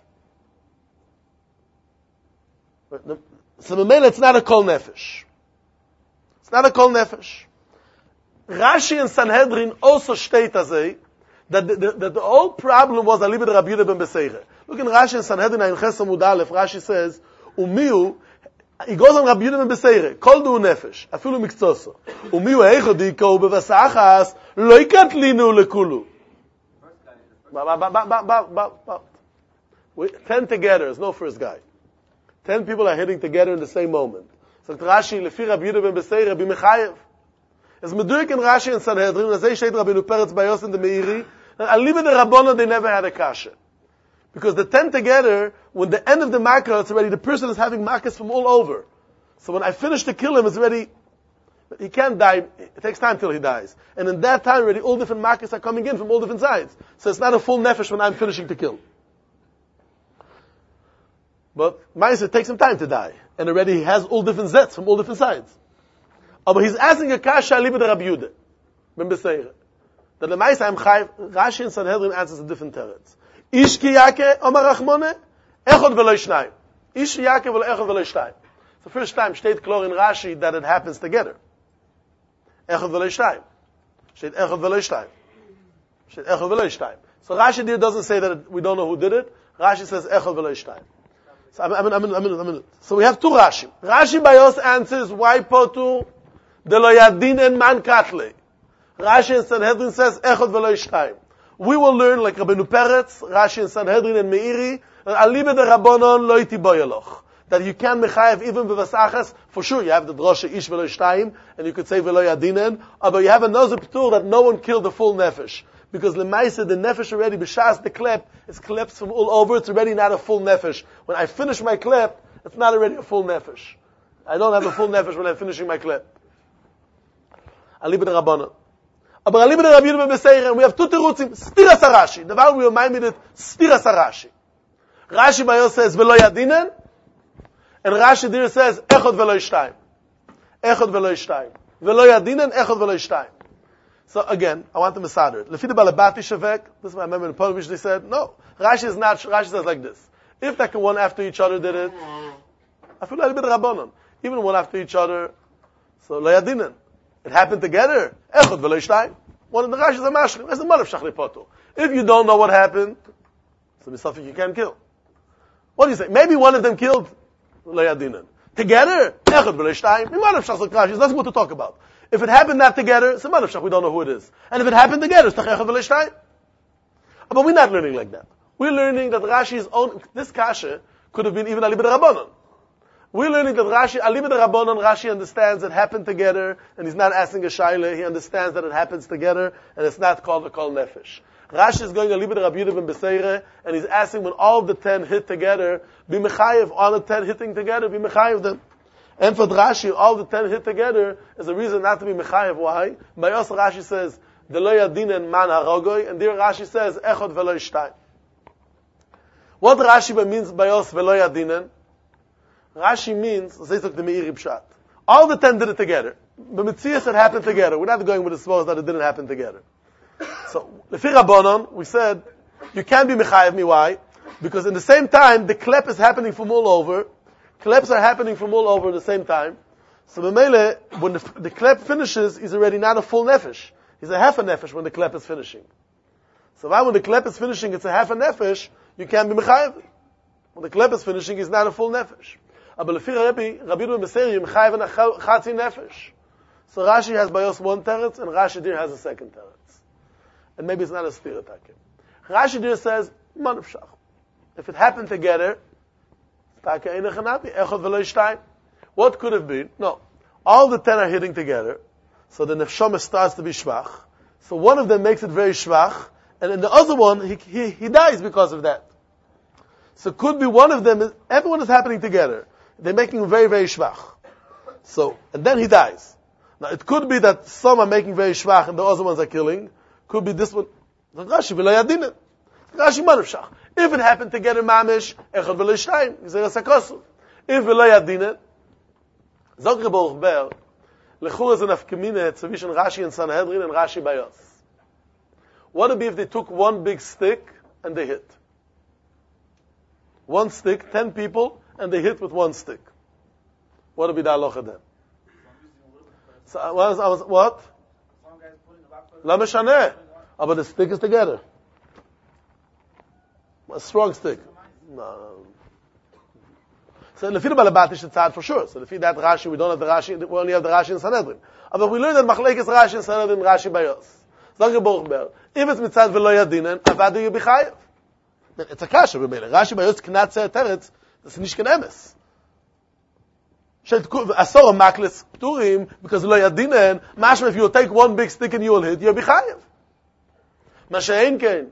[SPEAKER 1] So, Mamela, it's not a kol nefesh. It's not a kol nefesh. Rashi and Sanhedrin also state as a, That the, the, that the whole problem was a libed Rabbi Yehuda ben Beseire. Look in Rashi and Sanhedrin in Ches Amud Aleph. Rashi says, "Umiu." He goes on Rabbi Yehuda ben Beseire. Kol du nefesh, afilu mikzoso. Umiu eichodi ko bevasachas lo ikatlinu lekulu. Ten together. There's no first guy. Ten people are hitting together in the same moment. So Rashi lefi Rabbi Yehuda ben Beseire bimechayev. As meduik in Rashi and Sanhedrin, as they state Rabbeinu Peretz Bayos and the Meiri, al libe de Rabbanon, they never had a kasha. Because the ten together, when the end of the makkah, it's already, the person is having makkahs from all over. So when I finish to kill him, it's already, he can't die, it takes time till he dies. And in that time already, all different makkahs are coming in from all different sides. So it's not a full nefesh when I'm finishing to kill. But Ma'aseh, it takes him time to die. And already he has all different zets from all different sides. Oh, but he's asking a kasha libed Rabbi Yehuda ben Beseire. That the Ma'aseh I'm chayiv, Rashi and Sanhedrin answers a different teretz. Ish ki yake, Omar Rachmone, echod v'lo shnayim. Ish ki yake v'lo echod v'lo shnayim. It's the first time, steht klar in Rashi, that it happens together. Echod v'lo shnayim. Steht echod v'lo shnayim. Steht echod v'lo shnayim. So Rashi there doesn't say that it, we don't know who did it. Rashi says echod v'lo shnayim. So, I mean, I mean, I mean, I mean, so we have two Rashi. Rashi Bayos answers, why potu de lo yadin en man katle? Rashi in Sanhedrin says, echod velo ishtayim. We will learn, like Rabbeinu Peretz, Rashi in Sanhedrin and Meiri, alibe de rabbonon lo iti boyeloch. That you can mechayev even b'vasachas. For sure, you have the drosha ish velo ishtayim, and you could say velo yadinen, but you have a nozer p'tur that no one killed the full nefesh. Because lemaisa, the nefesh already, b'shas the klep, it's kleps from all over, it's already not a full nefesh. When I finish my klep, it's not already a full nefesh. I don't have a full nefesh when I'm finishing my klep. Alibe de rabbonon. Aber alibe de Rabbi Yehuda ben Beseira, we have two terutzim, stiras Rashi. The one we remind it, stiras Rashi. Rashi Bayo says, velo yadinen, and Rashi there says, echod velo ishtayim. Echod velo ishtayim. Velo yadinen, echod velo ishtayim. So again, I want the Mesader. Lefi de balabati shavek, this is what I remember in Polish, they said, no. Rashi is not, Rashi says like this. If like one after each other did it, I feel like a bit rabbanon. Even one after each other, so lo yadinen. It happened together. Echod velo ishtayim. One of the Rashi's are mashlim. That's the mother of shachri poto. If you don't know what happened, so there's something you can't kill. What do you say? Maybe one of them killed lo yadinen. Together, echod velo ishtayim. The mother of shachri Rashi is nothing more to talk about. If it happened not together, it's a mother of shach. We don't know who it is. And if it happened together, it's echod velo ishtayim. But we're not learning like that. We're learning that Rashi's own, this kasha could have been even alibe de rabbanon. We're learning that Rashi, alibe de rabbanon, Rashi understands it happened together, and he's not asking a shaila. He understands that it happens together, and it's not called a kol nefesh. Rashi is going alibe de Rabbi Yehuda ben Beseira, and he's asking when all of the ten hit together, be mechayev, all the ten hitting together, be mechayev them. And for Rashi, all the ten hit together is a reason not to be mechayev. Why? By us, Rashi says, de lo yadinen man harogoy, and there Rashi says, echod velo ishtayim. What Rashi means by us, velo yadinen? Rashi means, says like the Meiri Pshat. All the ten did it together. The Metzias it happened together. We're not going with the suppose that it didn't happen together. So, Lefi Rabbanon, we said, you can't be Mechayev me. Why? Because in the same time, the klep is happening from all over. Kleps are happening from all over at the same time. So, Memele, when the, the klep finishes, he's already not a full nefesh. He's a half a nefesh when the klep is finishing. So, why when the klep is finishing, it's a half a nefesh, you can't be Mechayev. When the klep is finishing, he's not a full nefesh. Aber lefi Rabbi, Rabbi Yehuda ben Beseira, Mechayev and a chatzi nefesh. So Rashi has by us one teretz, and Rashi there has a second teretz. And maybe it's not a stira takim. Rashi there says, man of shach. If it happened together, what could have been? No. All the ten are hitting together, so the nefshama starts to be shvach. So one of them makes it very shvach, and in the other one, he, he, he dies because of that. So could be one of them, everyone is happening together. They're making very, very shvach. So, and then he dies. Now, it could be that some are making very shvach and the other ones are killing. Could be this one. Rashi v'lo yadinen. Rashi man of shach. If it happened together, mamish, echad v'lo ishtayim. Gzeras hakosuv. If v'lo yadinen, zog Rebbe Ber, lechur is an afkemine tzavishon Rashi and Sanhedrin and Rashi Bayos. What would be if they took one big stick and they hit? One stick, ten people, and they hit with one stick. What would be the halacha then? So, I was, I was, what? La meshaneh. Oh, but the stick is together. A strong stick. No. So, lefi the balabatish it's hard for sure. So, lefi that Rashi, we don't have the Rashi, we only have the Rashi in Sanhedrin. But we learned that machlekes Rashi in Sanhedrin, Rashi Bayos. Zog Baruch Ber. If it's mitzad v'lo yadinen, avadu you b'chayev. It's a kasha, Rebele. Rashi Bayos cannot say a teretz. That's nicht kein emes. Asor makles pturim because lo yadinen. Mashma, if you take one big stick and you will hit, you're bichayev. Mashayin kein.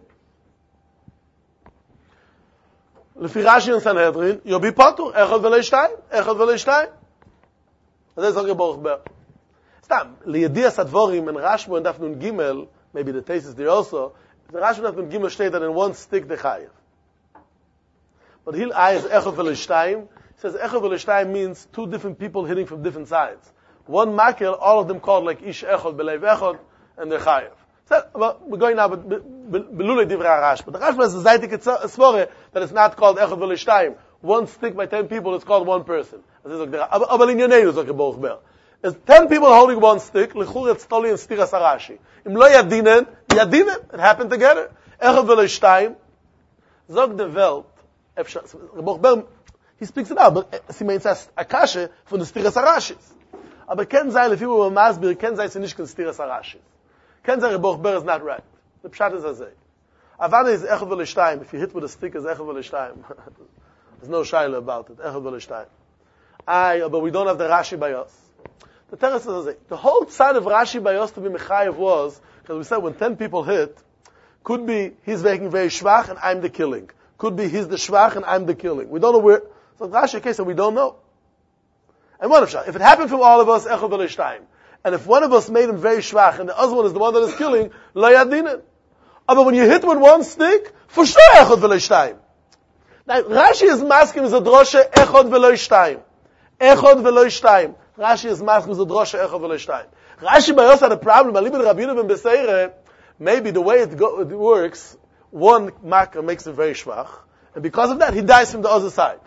[SPEAKER 1] Lefi Rashi and Sanhedrin, you'll be patur. Echad v'lo ishtayim. Echad v'lo ishtayim. That's Zog Baruch Ber. Stam liyadias advorim and Rashbo and Daf Nun Gimel. Maybe the taste is there also. The Rashi and Daf Nun Gimel state that in one stick the chayev. But Hil Ayah is Echad v'lo ishtayim. He says Echad v'lo ishtayim means two different people hitting from different sides. One makil, all of them called like Ish Echad, Belev Echad, and they're chayev. So, we're going now, but Belulei Divrei Rash. But the Rash has a zaytik svore that it's not called Echad v'lo ishtayim. One stick by ten people, it's called one person. Aber in Yoneinu, Zok Baruch Ber. There's ten people holding one stick, L'chur it's totally in Stiras Rashi. Im lo yadinen, yadinen, it happened together. Echad v'lo ishtayim. Zok the Welt, he speaks it out, but sie meint es a kashe von der Stiras Arashis. Aber ken sein, if you were masbir, ken sein, sie nicht kan Stiras Arashis. Ken sein, Reboch Ber is not right. The pshat is azay. Avada is echad v'lishtayim. If you hit with a stick, is echad v'lishtayim. There's no shaila about it. Echad v'lishtayim. Aye, but we don't have the Rashi by us. The teretz is azay. The whole side of Rashi by us to be mechayev was, because we said when ten people hit, could be he's making very shvach and I'm the killing. Could be he's the shvach and I'm the killing. We don't know where. So Rashi case, so we don't know. And one of shach. If it happened from all of us, echad v'lishtayim. And if one of us made him very shvach and the other one is the one that is killing, lo yadinen. But when you hit with one stick, for sure echad v'lishtayim. Now Rashi is masking is a droshe echad v'lishtayim. Echad v'lishtayim. Rashi is masking is a droshe echad v'lishtayim. Rashi by us had a problem. Alibid Rabbi Yehuda ben Beseire, maybe the way it, go, it works, one makkah makes him very shvach, and because of that, he dies from the other side.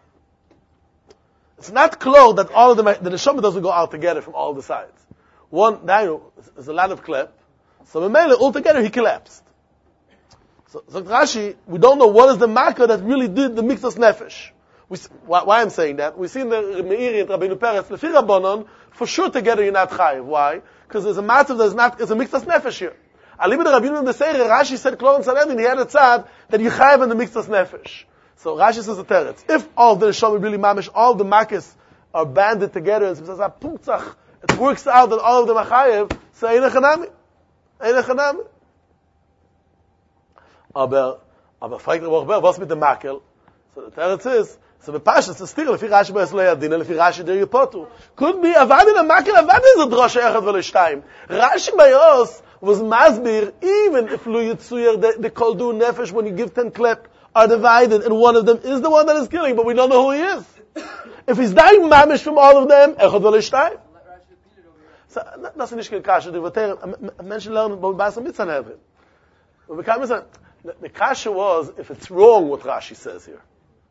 [SPEAKER 1] It's not clear that all of them, the neshama doesn't go out together from all the sides. One, now, there's a lot of klep, so Memele, altogether, he collapsed. So, so Rashi, we don't know what is the makkah that really did the mixas nefesh. We, why, why I'm saying that? We see in the Meiri and Rabbeinu Peretz, Lefi Rabbanon, for sure together you're not chayiv. Why? Because there's a matzav that's not, it's a mixas nefesh here. Alibid Rabbeinu ben Beseire, Rashi said, Klor and Sanedrin, he had a tzad that you chayiv in the mixas nefesh. So Rashi says the teretz. If all the neshama really mamish, all the makkahs are banded together, and it works out that all of them are chayiv, so ein echanami. Ein echanami. Aber, aber fragt Reboch Ber, was mit dem makel? So the teretz is, so the Pashas is still, if Rashi by Eslo Yadin, and if Rashi there Yipotu. Could be, avad in the makel, avad is a drosha echad v'lishtayim. Rashi by us was masbir, even if Lu Yitzuyer, the, the Koldu Nefesh, when you give ten klep, are divided, and one of them is the one that is killing, but we don't know who he is. If he's dying mamish from all of them, echad v'lishtayim. So, that's nicht kein Kasha, die Vater, Menschen lernen, but we buy some mitzvah have it. The, the kasha was, if it's wrong what Rashi says here.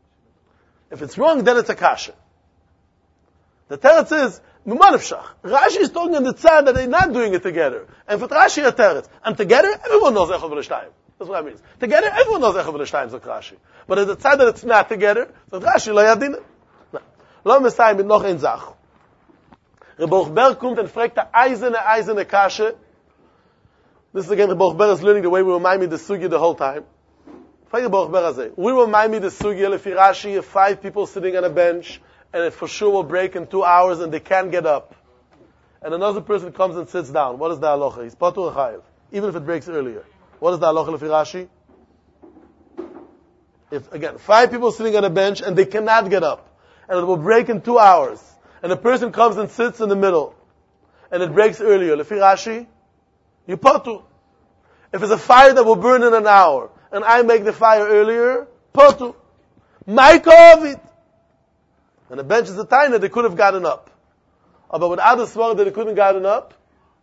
[SPEAKER 1] If it's wrong, then it's a kasha. The teretz is, Mumanavshach. Rashi is talking on the tzad that they're not doing it together. And for Rashi a teretz. And together, everyone knows Echad v'lishtayim. That's what that means. Together, everyone knows Echad v'lishtayim, says Rashi. But at the tzad that it's not together, says Rashi, lo yadin. Lo mesayim mit noch ein Zach. Reboch Ber kommt and fragt the eisene, eisene kasha. This is again, Reboch Ber is learning the way we remind me the sugi the whole time. We remind me the sugya lefi Rashi, if five people sitting on a bench, and it for sure will break in two hours, and they can't get up. And another person comes and sits down. What is the halacha? He's patur chayiv, even if it breaks earlier. What is the halacha lefi Rashi? If again, five people sitting on a bench, and they cannot get up, and it will break in two hours, and a person comes and sits in the middle, and it breaks earlier, lefi Rashi, you patur. If it's a fire that will burn in an hour, and I make the fire earlier, potu. My COVID. And the bench is a tiny, they could have gotten up. But without the sword that they couldn't gotten up.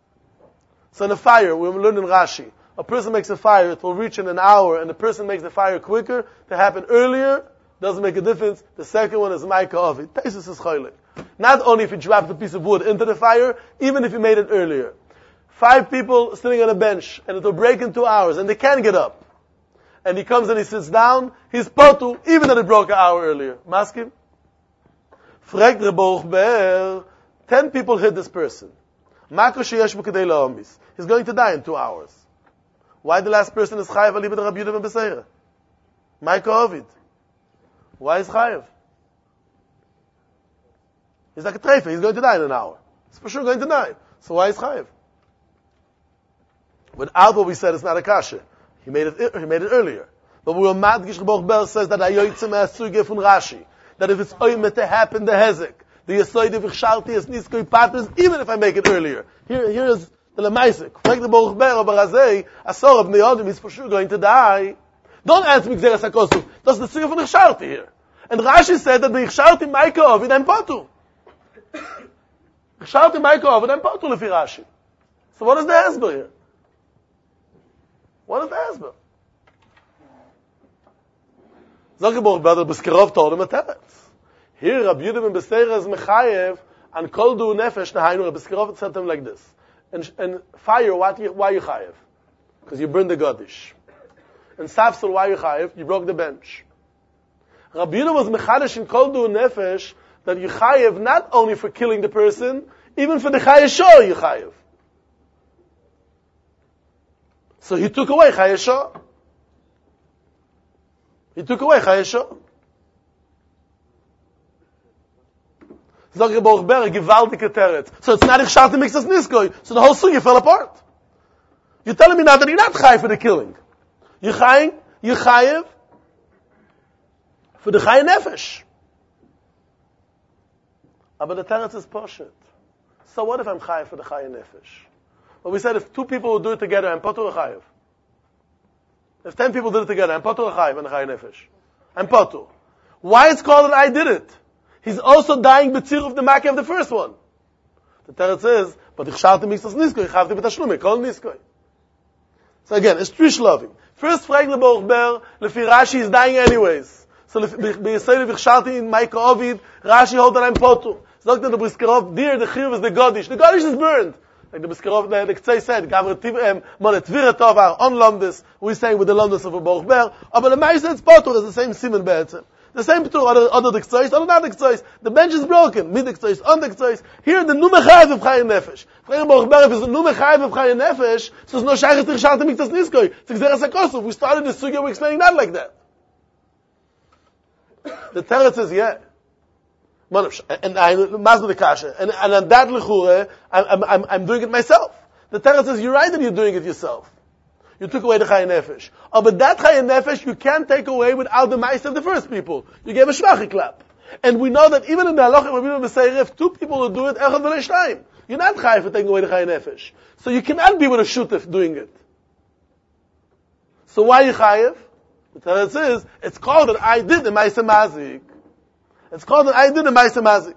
[SPEAKER 1] So in a fire, we learn in Rashi, a person makes a fire, it will reach in an hour, and the person makes the fire quicker, to happen earlier, doesn't make a difference. The second one is my COVID. Taisus is choilik. Not only if you dropped a piece of wood into the fire, even if you made it earlier. Five people sitting on a bench, and it will break in two hours, and they can't get up. And he comes and he sits down, he's potu, even though it broke an hour earlier. Maskim? Fragt Reboch Ber, ten people hit this person. Mako sheyesh bu kedei la'omis. He's going to die in two hours. Why the last person is chayiv alibid Rabbi Yehuda ben Beseire? Maiko Ovid. Why is chayiv? He's like a treifa, he's going to die in an hour. He's for sure going to die. So why is chayiv? Without what we said, it's not a kasha. He made it, he made it earlier. But we were madgish Reboch Ber says that ayoytzem ha'suge from Rashi. That if it's oimet to happen, the hezek. The yesoid of ichshalti is niskoi partners, even if I make it earlier. Here, here is the lemaisik. Like the Reboch Ber, or Barazei, asor of neodim, he's for sure going to die. Don't answer me gzeres hakosuv. That's the suge from ichshalti here. And Rashi said that the ichshalti maiko ovid, I'm patu. Ichshalti maiko ovid, I'm patu lefi Rashi. So what is the hezber here? What is the hezber? Zog Reboch Ber, Beskerov told him a teretz. Here, Rabbi Yehuda ben Beseire is mechayev, and kol du nefesh nehainu. Beskerov said to him like this. And, and fire, why, why you chayev? Because you burned the gadish. And safsel, why you chayev? You broke the bench. Rabbi Yehuda was mechadish in kol du nefesh that you chayev not only for killing the person, even for the chayesho you chayev. So he took away chayesho. He took away chayesho. Zog Rebbe Ber, gewaltige teretz. So it's not Ichsharte Mixas Niskoy. So the whole sugya fell apart. You're telling me now that you're not chayiv for the killing. You're chayiv, you're chayiv for the chayiv nefesh. But the teretz is poshet. So what if I'm chayiv for the chayiv nefesh? Well, we said if two people will do it together, I'm potur chayiv. If ten people did it together, I'm potur chayiv and the chayiv nefesh. I'm potur. Why it's called that I did it? He's also dying b'tzir of the makkah of the first one. The teretz says, but Ichsharte Mixas Niskoy, chavti b'tashlumi, kol niskoy. So again, it's trish loving. First, frag the Baruch Ber, lefi Rashi is dying anyways. So, b'yisrael v'chshalti in Maika Ovid, Rashi hold that I'm potu. So, the Briskerov, dear, the Chiriv is the Godish. The Godish is burned. Like the Briskerov, the, the Ktsei said, Gavretiv, Monet Tvirah Tovar, on Lomdus, we're saying with the Lomdus of a Baruch Ber, but the Maisa, it's potu, it's the same Simon Be'etzem. The same Petur, other, other the Ktsais, other not the Ktsais. The bench is broken. Mid the Ktsais, on the Ktsais. Here, the Nume Chayiv of Chayiv Nefesh. Frage Baruch Ber, if it's the Nume Chayiv of Chayiv Nefesh, so it's no Shaykhis to Ichsharte Mixas Niskoy. It's Gzeras HaKosov. We started this sugya, we're explaining that like that. The Teretz says, yeah. And I, Mazda the Kasha. And, and on that Lechure, I'm, I'm, I'm doing it myself. The Teretz says, you're right that you're doing it yourself. You took away the Chayin Nefesh. Oh, but that Chayin Nefesh you can't take away without the mice of the first people. You gave a shvachi clap. And we know that even in the Halacha, when we say, if two people will do it, Echad v'Leishtayim. You're not Chayiv for taking away the Chayin Nefesh. So you cannot be with a Shutef doing it. So why are you Chayiv? The Teretz is, it's called that I did the Maisa Mazik. It's called that I did the Maisa Mazik.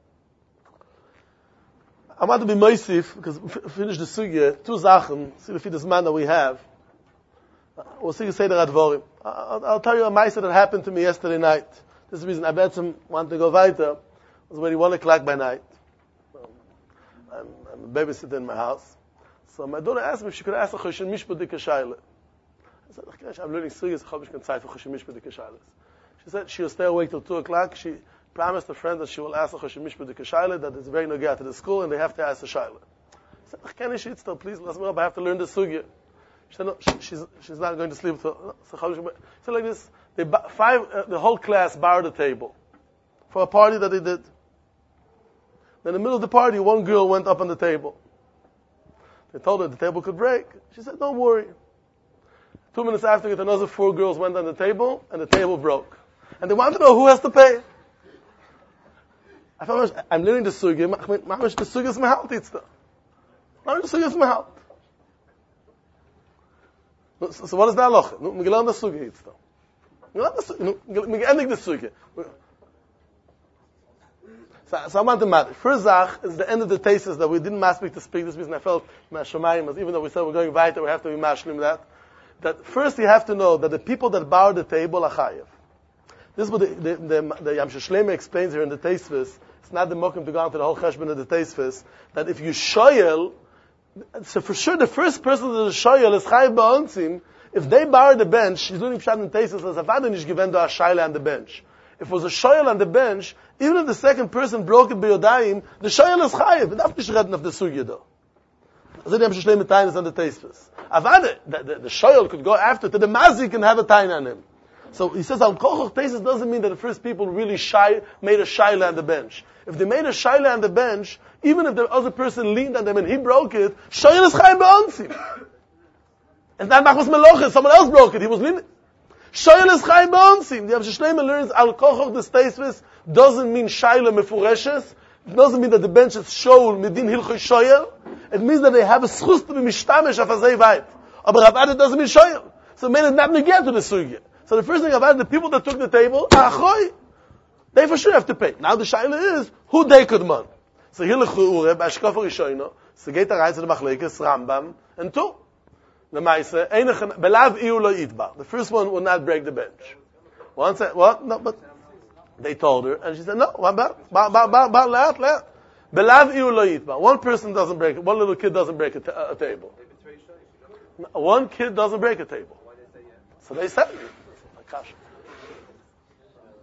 [SPEAKER 1] I want to be Moisif, because f- finish the sugya, two Sachen, see the this man that we have. We'll see you say the Radvorim. I'll, I'll tell you a Maisa that happened to me yesterday night. This is the reason I bet some want to go weiter. It was already one o'clock by night. I'm, I'm a babysitter in my house. So my daughter asked me if she could ask a Choshen Mishpat Dike Shaila. I said, I'm learning sugyas, I can't say for Choshen Mishpat Dike Shaila. She said she'll stay awake till two o'clock. She promised a friend that she will ask a Choshen Mishpat Dike Shaila, that it's very nogea to the school and they have to ask the Shaila. I said, can I still please let me up, I have to learn the sugya. She said, no, she, she's, she's not going to sleep till, so she said like this, they, five, uh, the whole class borrowed a table for a party that they did. In the middle of the party, one girl went up on the table. They told her the table could break. She said, don't worry. Two minutes after it, another four girls went on the table, and the table broke. And they wanted to know who has to pay. I thought, I'm learning the sugya. Mamash, the sugya is mahalt, it's the. Mamash, the sugya is mahalt. So, so what is the halacha? No, we learn the sugya, it's the. We learn the sugya. We end the sugya. So, so I want to matter. First zach is the end of the thesis that we didn't ask me to speak this reason. I felt Mashamayim, even though we said we're going weiter, we have to be mashlim that. That first you have to know that the people that borrow the table are chayiv. This is what the, the, the, the Yamsha Shlema explains here in the Teisvis. It's not the mokum to go on to the whole cheshbon of the Teisvis. That if you shoyel, so for sure the first person that is shoyel is chayiv ba'ontzim. If they borrow the bench, she's doing pshat in Teisvis, as avada nish given to a shayla on the bench. If it was a shoyel on the bench, even if the second person broke it b'yodayim, the shoyel is chayiv. It's not nishredden of the sugya though. That's the Yamsha Shlema time is on the Teisvis. Avada, the, the, the shoyel could go after to the mazik and have a tain on him. So he says, al-kochoch tesis doesn't mean that the first people really shy, made a shaila on the bench. If they made a shaila on the bench, even if the other person leaned on them and he broke it, shaila is chayim ba'onzim. It's not machmas meloches, someone else broke it, he was leaning. Shaila is chayim ba'onzim. The Yamsha Shlema learns, al-kochoch des tesis doesn't mean shaila mefureshes. It doesn't mean that the bench is shown midin hilchoy shoyel. It means that they have a schus to be mishtamish of a zayvayt. Aber Rabbadah doesn't mean shoyel. So it made it not negate to the sugya. So the first thing about it, the people that took the table, achoy, they for sure have to pay. Now the shaila is, who they could man. So here l'chu'ure, b'ashkafa rishoyno, so get a right to the machlekes, Rambam, and two. The Maisa, einach, belav iu lo yitba. The first one will not break the bench. One said, what? No, but they told her, and she said, no, what about? Ba, ba, ba, ba, let, let. Belav iu lo yitba. One person doesn't break it, one little kid doesn't break a, t- a table. One kid doesn't break a table. So they said, Kasha.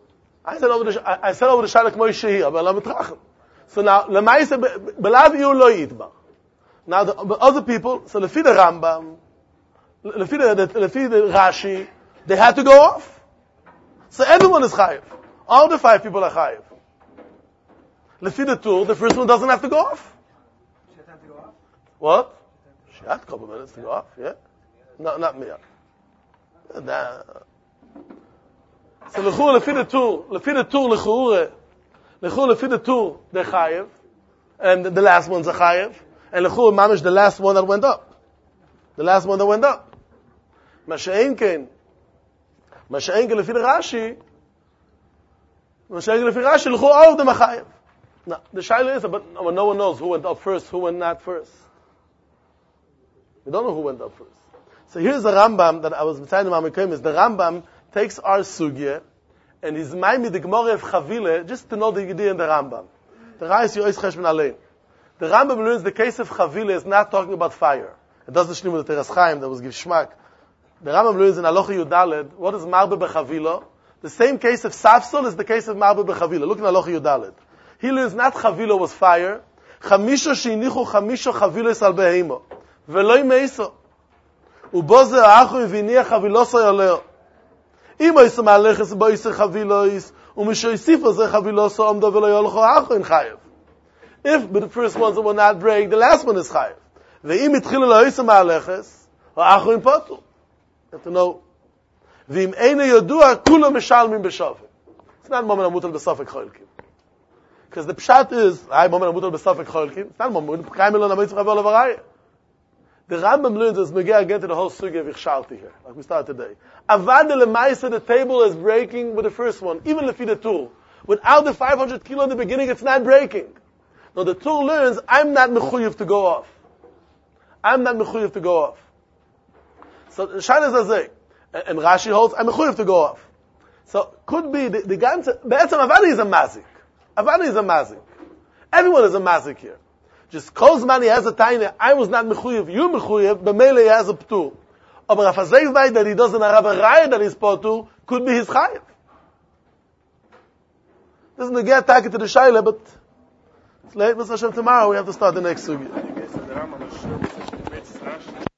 [SPEAKER 1] I said over the, I, I said over the Shaila K'moi Shehi, but I'm Mitrachim. So now, Lemaisa, Belav Iu Lo Yitba. Now, the, the other people, so Lefi the Rambam, Lefi the, Lefi the Rashi, they had to go off. So everyone is Chayiv. All the five people are Chayiv. Lefi the Tur, the first one doesn't have to go off.
[SPEAKER 2] She had to go off?
[SPEAKER 1] What? She had a couple minutes to go off, yeah? No, not me. Nah. So Lechu, Lefi the Tur, Lefi the Tur, Lechu, Lechu, Lefi the Tur, they're Chayiv. And the last one's a Chayiv. And Lechu, Mamish, the last one that went up. The last one that went up. Masha'enken. Masha'enken lefi the Rashi. Masha'enken lefi Rashi, Lechu, all of them are Chayiv. Now, the Shaila is, but no one knows who went up first, who went not first. We don't know who went up first. So here's the Rambam that I was telling Mamikim is the Rambam takes our sugya and he's maimi the Gemara of Chavile just to know the idea in the Rambam. The Rais Yois Cheshman Alein. The Rambam learns the case of Chavile is not talking about fire. It doesn't shlim with the Teras Chaim that was give shmak. The Rambam learns in Alocha Yudaled, what is Marbe Bechavila? The same case of Safsol is the case of Marbe Bechavila. Look in Alocha Yudaled. He learns not Chavila was fire. Chamisha sheinichu chamisha Chaviles al behemo. Veloi meiso. Uboze achu viniach Chaviloso yoleo. Imo iso maleches boise Chavilois. Umisho isifo ze Chaviloso omdo velo yolcho achu in chayev. If the first ones will not break, the last one is chayev. Ve'im itchilu lo iso maleches, o achu in potu. You have to know. Ve'im eine yodua kulo mishalmim b'shavim. It's not moment amutal b'safek choylkim. Because the pshat is, I moment amutal b'safek choylkim. It's not moment. Kaimelo na mitzvah v'ol avarayah. The Rambam learns as Megillah again to the whole sugya of Ichshalti here, like we started today. Avad lemaisa, the table is breaking with the first one, even lefi the tool. Without the five hundred kilo in the beginning, it's not breaking. No, the tool learns, I'm not mechuyev to go off. I'm not mechuyev to go off. So the Shana is azay, and Rashi holds, I'm mechuyev to go off. So could be the, the ganze, be'etzem Avadi is a mazik. Avadi is a mazik. Everyone is a mazik here. Just Kozman he has a tiny, I was not mechuyev, you mechuyev, b'meile he has a ptur. Aber if a zayvai that he doesn't have a raya that he's potur, could be his chayev. This is the get taken to the shaila, but it's late, Mister Hashem, tomorrow we have to start the next sugi.